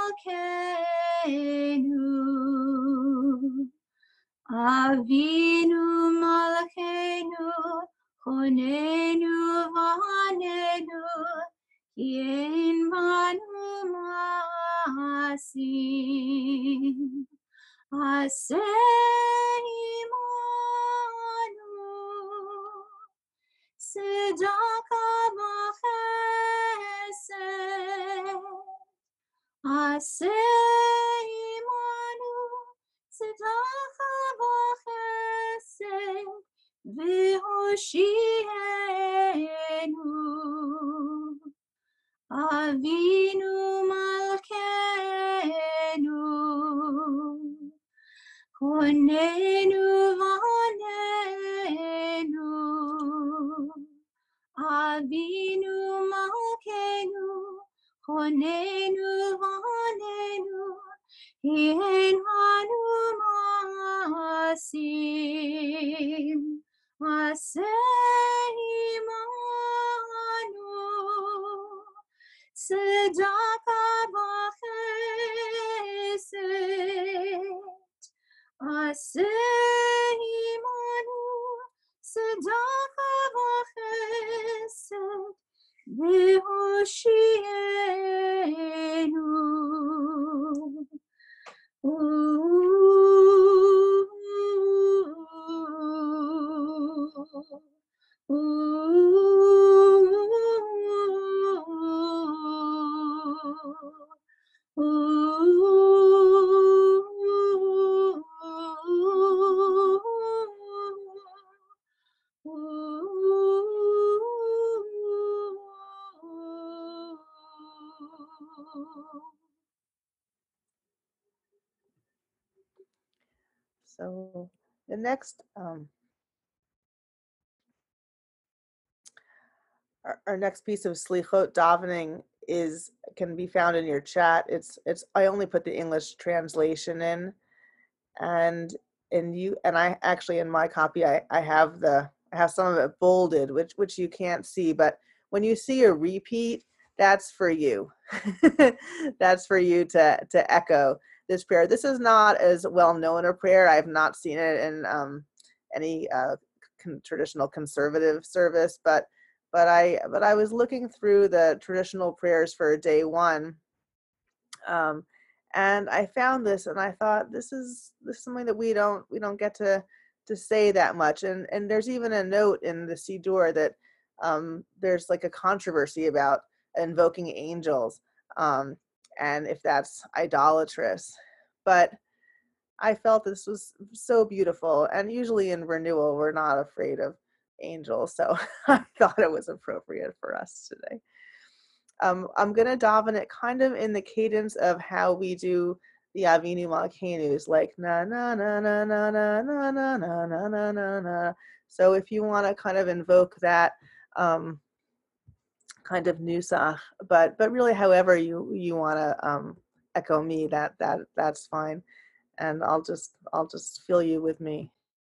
Malkeinu, Avinu Malkeinu, Chonenu v'anenu, Yen banu ma'asim, Aseh imanu, Tzedaka v'chesed, Aseh imanu, Tzedaka v'chesed, V'hoshienu, Avinu Malkeinu, Chonenu v'anenu, Avinu Malkeinu, Chonenu v'anenu, Yen hanu ma'asim, Aseh imanu, Tzedaka v'chesed, Aseh imanu, Tzedaka v'chesed, V'hoshienu. Ooh, ooh, So the next, um, our, our next piece of Slichot davening is can be found in your chat. It's it's I only put the English translation in, and and you and I actually in my copy I I have the I have some of it bolded, which which you can't see, but when you see a repeat, that's for you. That's for you to to echo this prayer. This is not as well known a prayer. I've not seen it in um, any uh, con- traditional conservative service, but but I but I was looking through the traditional prayers for day one, um, And I found this, and I thought this is this is something that we don't we don't get to to say that much. And and there's even a note in the Siddur that um, there's like a controversy about invoking angels, um, and if that's idolatrous. But I felt this was so beautiful, and usually in renewal we're not afraid of angels, so I thought it was appropriate for us today. Um, I'm gonna daven it kind of in the cadence of how we do the Avinu Malkenu's, like na na na na na na na na na na na na na. So if you want to kind of invoke that um, kind of nusach, but but really however you you want to um, echo me, that that that's fine, and I'll just I'll just fill you with me.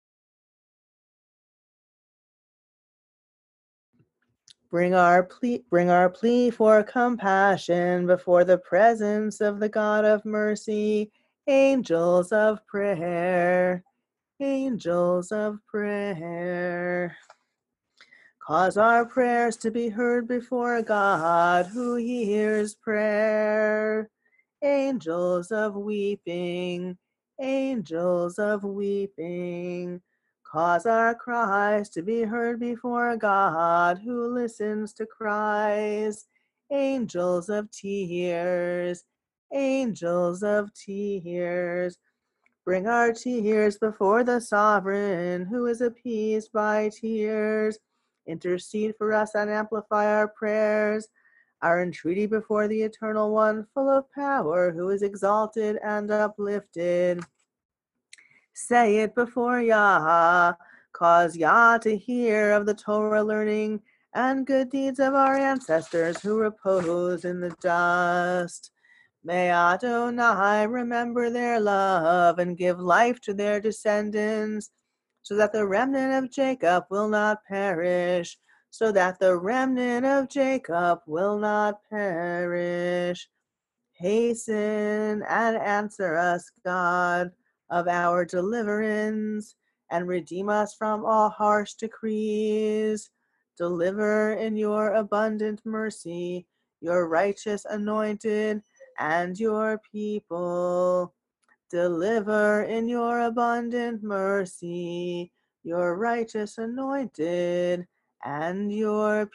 Bring our plea, bring our plea for compassion before the presence of the God of mercy. Angels of prayer, angels of prayer. Cause our prayers to be heard before God who hears prayer. Angels of weeping, angels of weeping. Cause our cries to be heard before God who listens to cries. Angels of tears, angels of tears. Bring our tears before the sovereign who is appeased by tears. Intercede for us and amplify our prayers. Our entreaty before the Eternal One, full of power, who is exalted and uplifted. Say it before Yah, cause Yah to hear of the Torah learning and good deeds of our ancestors who repose in the dust. May Adonai remember their love and give life to their descendants, so that the remnant of Jacob will not perish, so that the remnant of Jacob will not perish. Hasten and answer us, God of our deliverance, and redeem us from all harsh decrees. Deliver in your abundant mercy your righteous anointed and your people. Deliver in your abundant mercy your righteous anointed and your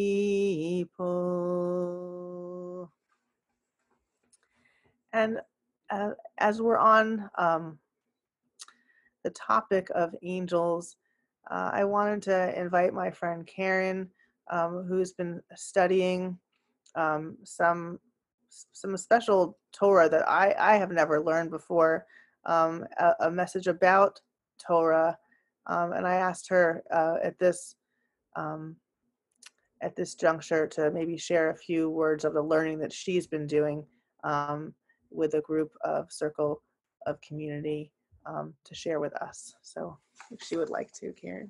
people. And uh, as we're on um, the topic of angels, uh, I wanted to invite my friend Karen, um, who's been studying um, some some special Torah that I, I have never learned before, um, a, a message about Torah. Um, and I asked her uh, at this um, at this juncture to maybe share a few words of the learning that she's been doing um, with a group of Circle of Community um, to share with us. So if she would like to, Karen.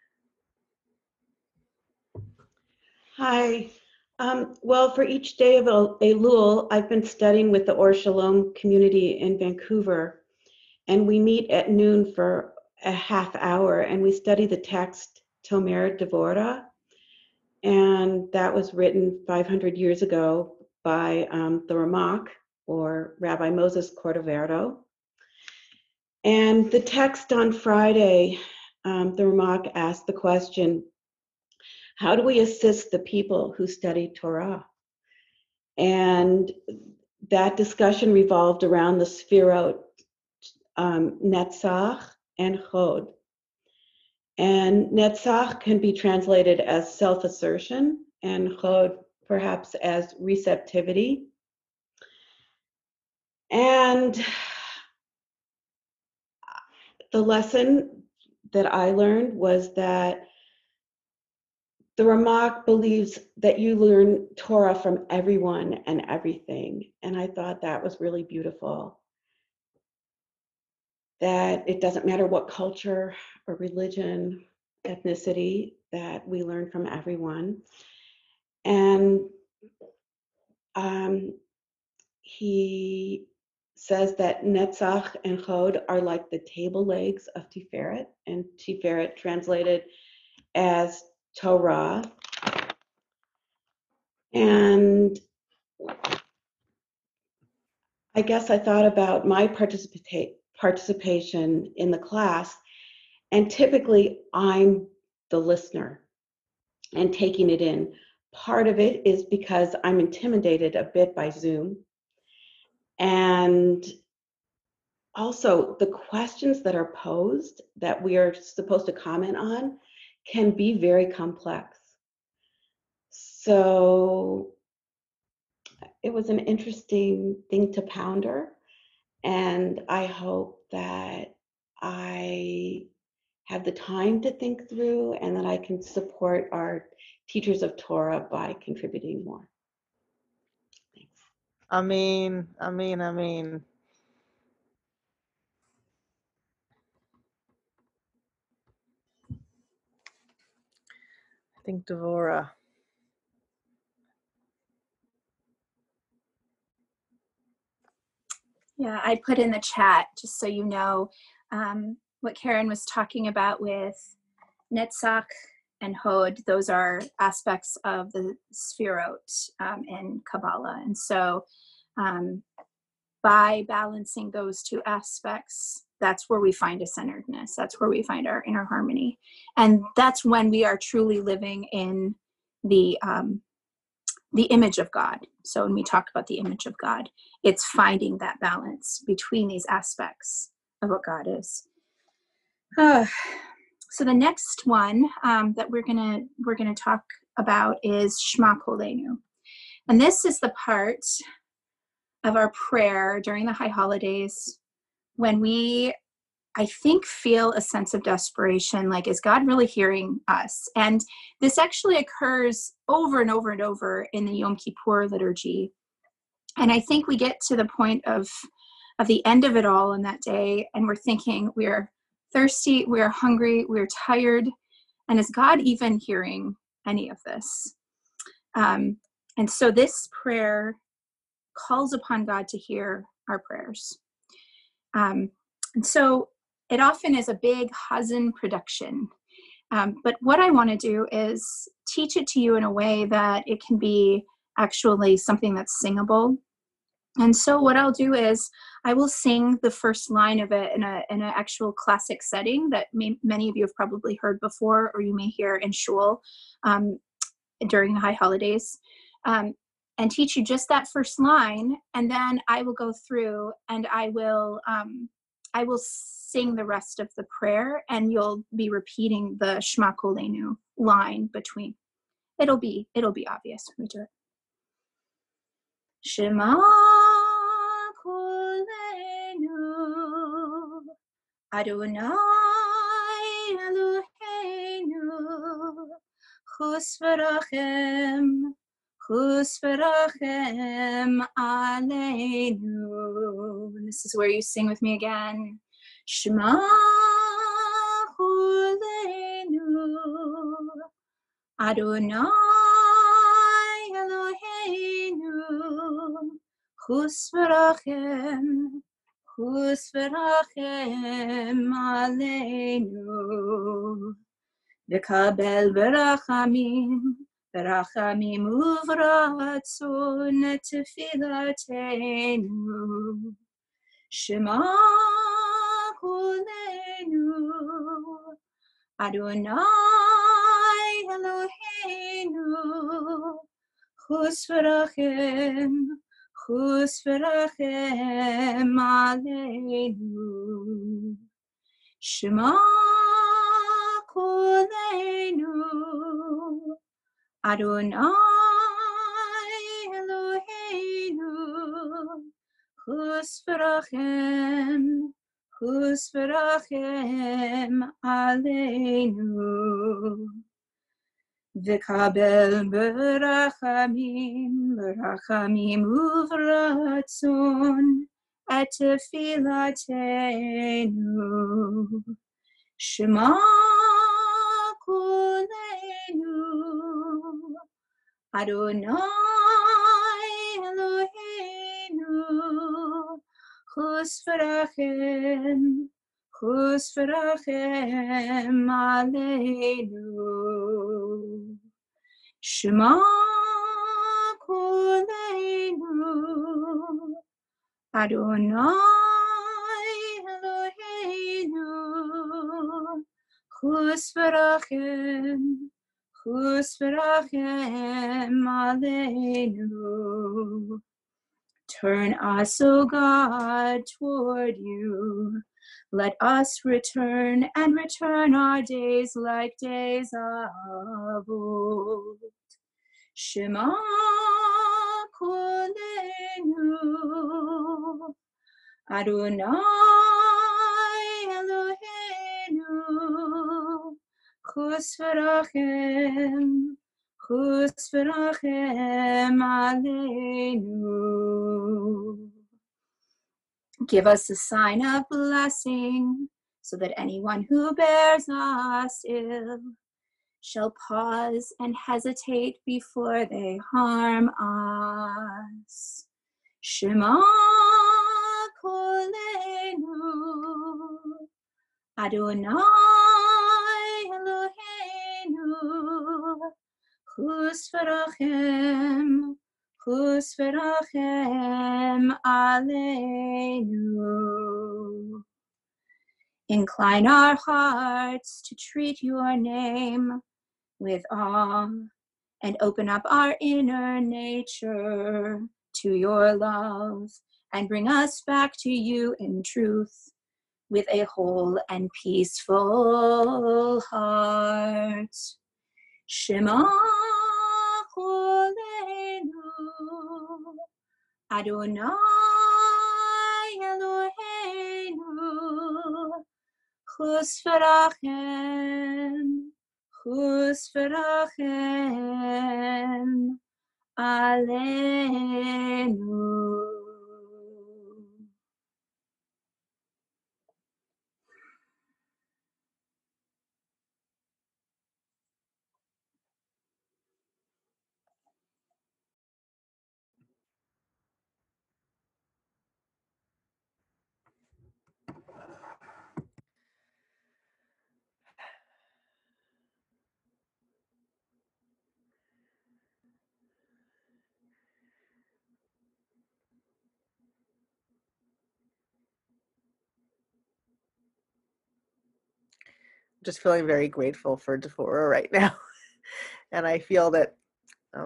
Hi. Um, well, for each day of El- Elul, I've been studying with the Or Shalom community in Vancouver, and we meet at noon for a half hour, and we study the text Tomer Devorah, and that was written five hundred years ago by um, the Ramak, or Rabbi Moses Cordovero. And the text on Friday, um, the Ramak asked the question, how do we assist the people who study Torah? And that discussion revolved around the Sfirot, um, Netzach and Chod. And Netzach can be translated as self-assertion, and Chod perhaps as receptivity. And the lesson that I learned was that the Ramak believes that you learn Torah from everyone and everything. And I thought that was really beautiful. That it doesn't matter what culture or religion, ethnicity, that we learn from everyone. And um, he says that Netzach and Chod are like the table legs of Tiferet, and Tiferet translated as Torah. And I guess I thought about my participate participation in the class, and typically I'm the listener and taking it in. Part of it is because I'm intimidated a bit by Zoom. And also the questions that are posed that we are supposed to comment on can be very complex. So it was an interesting thing to ponder. And I hope that I have the time to think through and that I can support our teachers of Torah by contributing more. Thanks. I mean, I mean, I mean. I think Devora. Yeah, I put in the chat, just so you know, um, what Karen was talking about with Netzach and Hod. Those are aspects of the Sphirot um, in Kabbalah. And so um, by balancing those two aspects, that's where we find a centeredness. That's where we find our inner harmony. And that's when we are truly living in the um, the image of God. So when we talk about the image of God, it's finding that balance between these aspects of what God is. Uh, so the next one um, that we're gonna we're gonna talk about is Shema Kolenu, and this is the part of our prayer during the high holidays when we, I think, feel a sense of desperation, like, is God really hearing us? And this actually occurs over and over and over in the Yom Kippur liturgy. And I think we get to the point of, of the end of it all on that day, and we're thinking, we're thirsty, we're hungry, we're tired, and is God even hearing any of this? Um, and so this prayer calls upon God to hear our prayers. Um, and so it often is a big Chazan production. Um, but what I want to do is teach it to you in a way that it can be actually something that's singable. And so what I'll do is I will sing the first line of it in a in an actual classic setting that may, many of you have probably heard before, or you may hear in shul um, during the high holidays, um, and teach you just that first line. And then I will go through and I will um, I will sing the rest of the prayer, and you'll be repeating the Shema Kolenu line between. It'll be it'll be obvious when we do it. Shema Kolenu Adonai Eloheinu Chus v'rachem Chus v'rachem Aleinu. And this is where you sing with me again. Shema Kolenu Adonai Eloheinu Chus v'rachem Chus v'rachem Aleinu V'kabel v'rachamim v'rachamim uvratzon tefilatenu Shema Kolenu Adonai Eloheinu Chus v'rachem Chus v'rachem Aleinu Shema Kolenu Adonai Eloheinu Chus v'rachem Chus v'rachem Aleinu V'kabel b'rachamim b'rachamim uvratzon et tefilatenu Shema Kolenu Adonai Eloheinu Chus v'rachem Chus v'rachem Aleinu Shema Kolenu Adonai Eloheinu, chus v'rachem, chus v'rachem aleinu. Turn us, O God, toward you. Let us return and return our days like days of old. Shema Kolenu, Adonai Eloheinu, chus v'rachem, chus v'rachem aleinu. Give us a sign of blessing, so that anyone who bears us ill shall pause and hesitate before they harm us. Shema Kolenu, Adonai Eloheinu, chus v'rachem, chus v'rachem aleinu. Incline our hearts to treat your name with awe, and open up our inner nature to your love, and bring us back to you in truth with a whole and peaceful heart. Shema Kolenu, Adonai Eloheinu, chus v'rachem, chus v'rachem aleinu. Just feeling very grateful for Devorah right now. And I feel that um,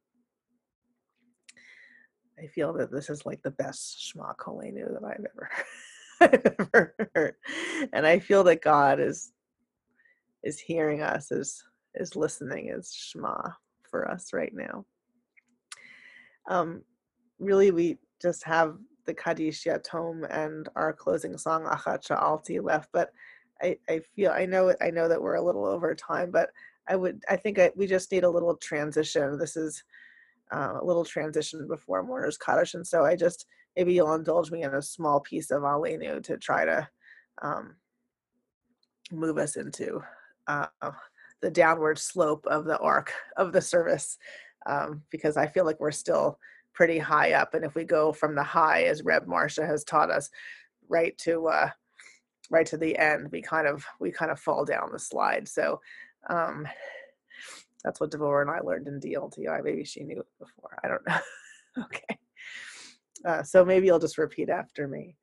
I feel that this is like the best Shema Kolenu that I've ever, I've ever heard. And I feel that God is is hearing us, is is listening, is Shema for us right now. Um, really, we just have the Kaddish Yatom and our closing song Achat Sha'alti left, but I, I feel I know I know that we're a little over time, but I would I think I, we just need a little transition. This is uh, a little transition before Mourner's Kaddish, and so I just maybe you'll indulge me in a small piece of Aleinu to try to um, move us into uh, the downward slope of the arc of the service, um, because I feel like we're still pretty high up, and if we go from the high, as Reb Marsha has taught us, right to uh, right to the end, we kind of we kind of fall down the slide. So um, that's what Devorah and I learned in D L T I. Maybe she knew it before. I don't know. Okay. Uh, so maybe you'll just repeat after me.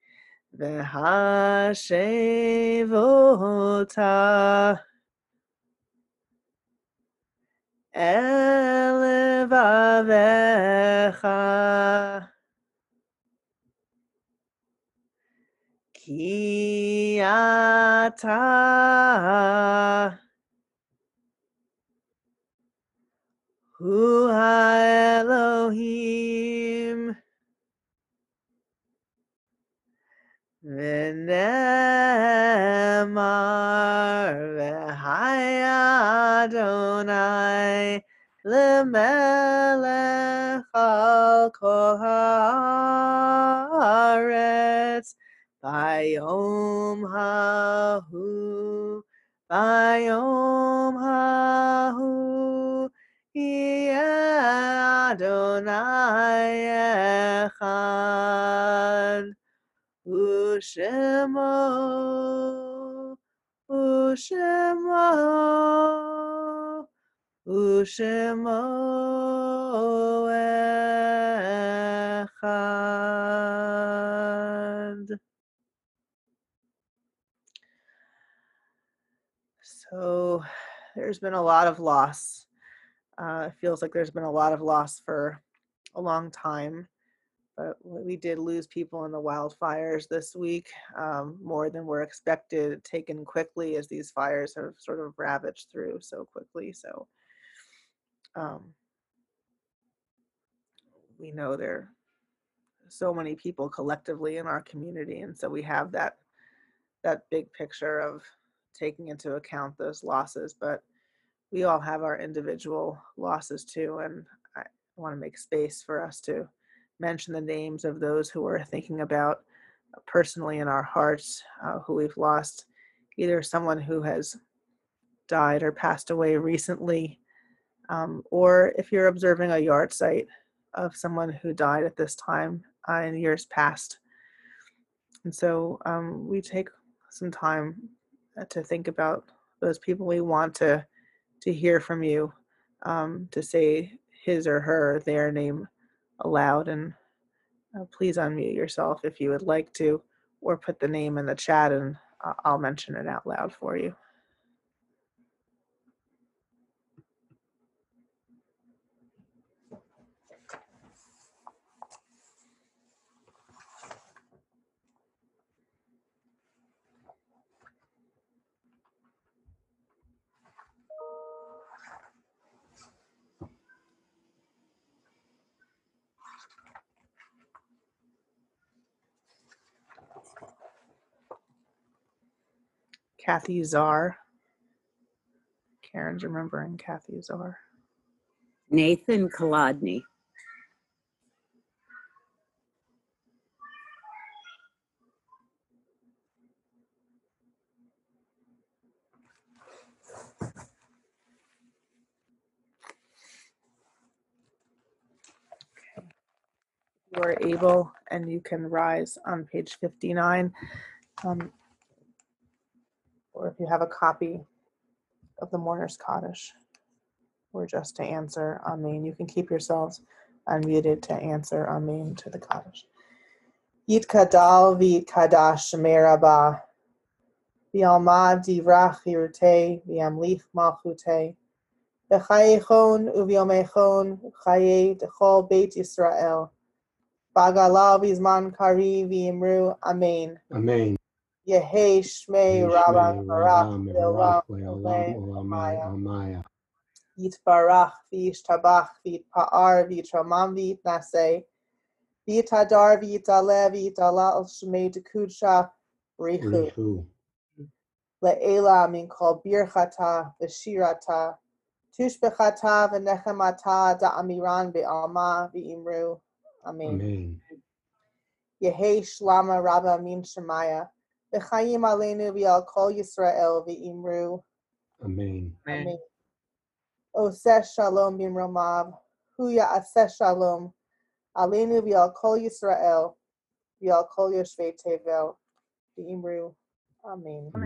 V'hashevota el levavecha ki ata hu ha-Elohim v'nemar v'haya Adonai lemelech al kol haaretz bayom hahu bayom hahu yeh Adonai echad Ushemo Ushemo Ushemo Echad. So there's been a lot of loss. Uh, it feels like there's been a lot of loss for a long time, but we did lose people in the wildfires this week, um, more than were expected, taken quickly as these fires have sort of ravaged through so quickly. So um, we know there are so many people collectively in our community, and so we have that that big picture of taking into account those losses, but we all have our individual losses too, and I want to make space for us to mention the names of those who we're thinking about personally in our hearts, uh, who we've lost, either someone who has died or passed away recently, um, or if you're observing a yard site of someone who died at this time uh, in years past. And so um, we take some time to think about those people we want to to hear from you, um, to say his or her, their name aloud, and uh, please unmute yourself if you would like to, or put the name in the chat and uh, I'll mention it out loud for you. Kathy Czar. Karen's remembering Kathy Czar. Nathan Kolodny. You are able and you can rise on page fifty-nine, um, or if you have a copy of the Mourner's Kaddish, or just to answer Amen. You can keep yourselves unmuted to answer Amen to the Kaddish. Yitkadal v'yitkadash merabah, v'yalmad divrach yirteh, v'yamlich malchuteh, v'chayechon uvyomechon chaye dechol beit Yisrael, v'agalav v'zman kari v'yimru Amen. Amen. Yehei shmei rabba Yishmei barach Rabba le'olam Mevarach Le'olam u'lei Olamai amaya. Amaya. Yitbarach v'yishtabach v'yitpa'ar v'yitramam v'yitnaseh, v'yitadar v'yitaleh v'yitala al shmei dekudsha richu. Richu. Le'ela min kol birchata v'shirata, tushbechata v'nechemata da'amiran be'alma v'imru. Amen. Amen. Yehei shlama rabba min shemaya, v'chayim aleinu v'al kol Yisrael v'imru. Amen. Amen. Oseh shalom bimromav, huya aseh shalom, aleinu v'al kol Yisrael, v'al kol yoshvei tevel, v'imru. Amen.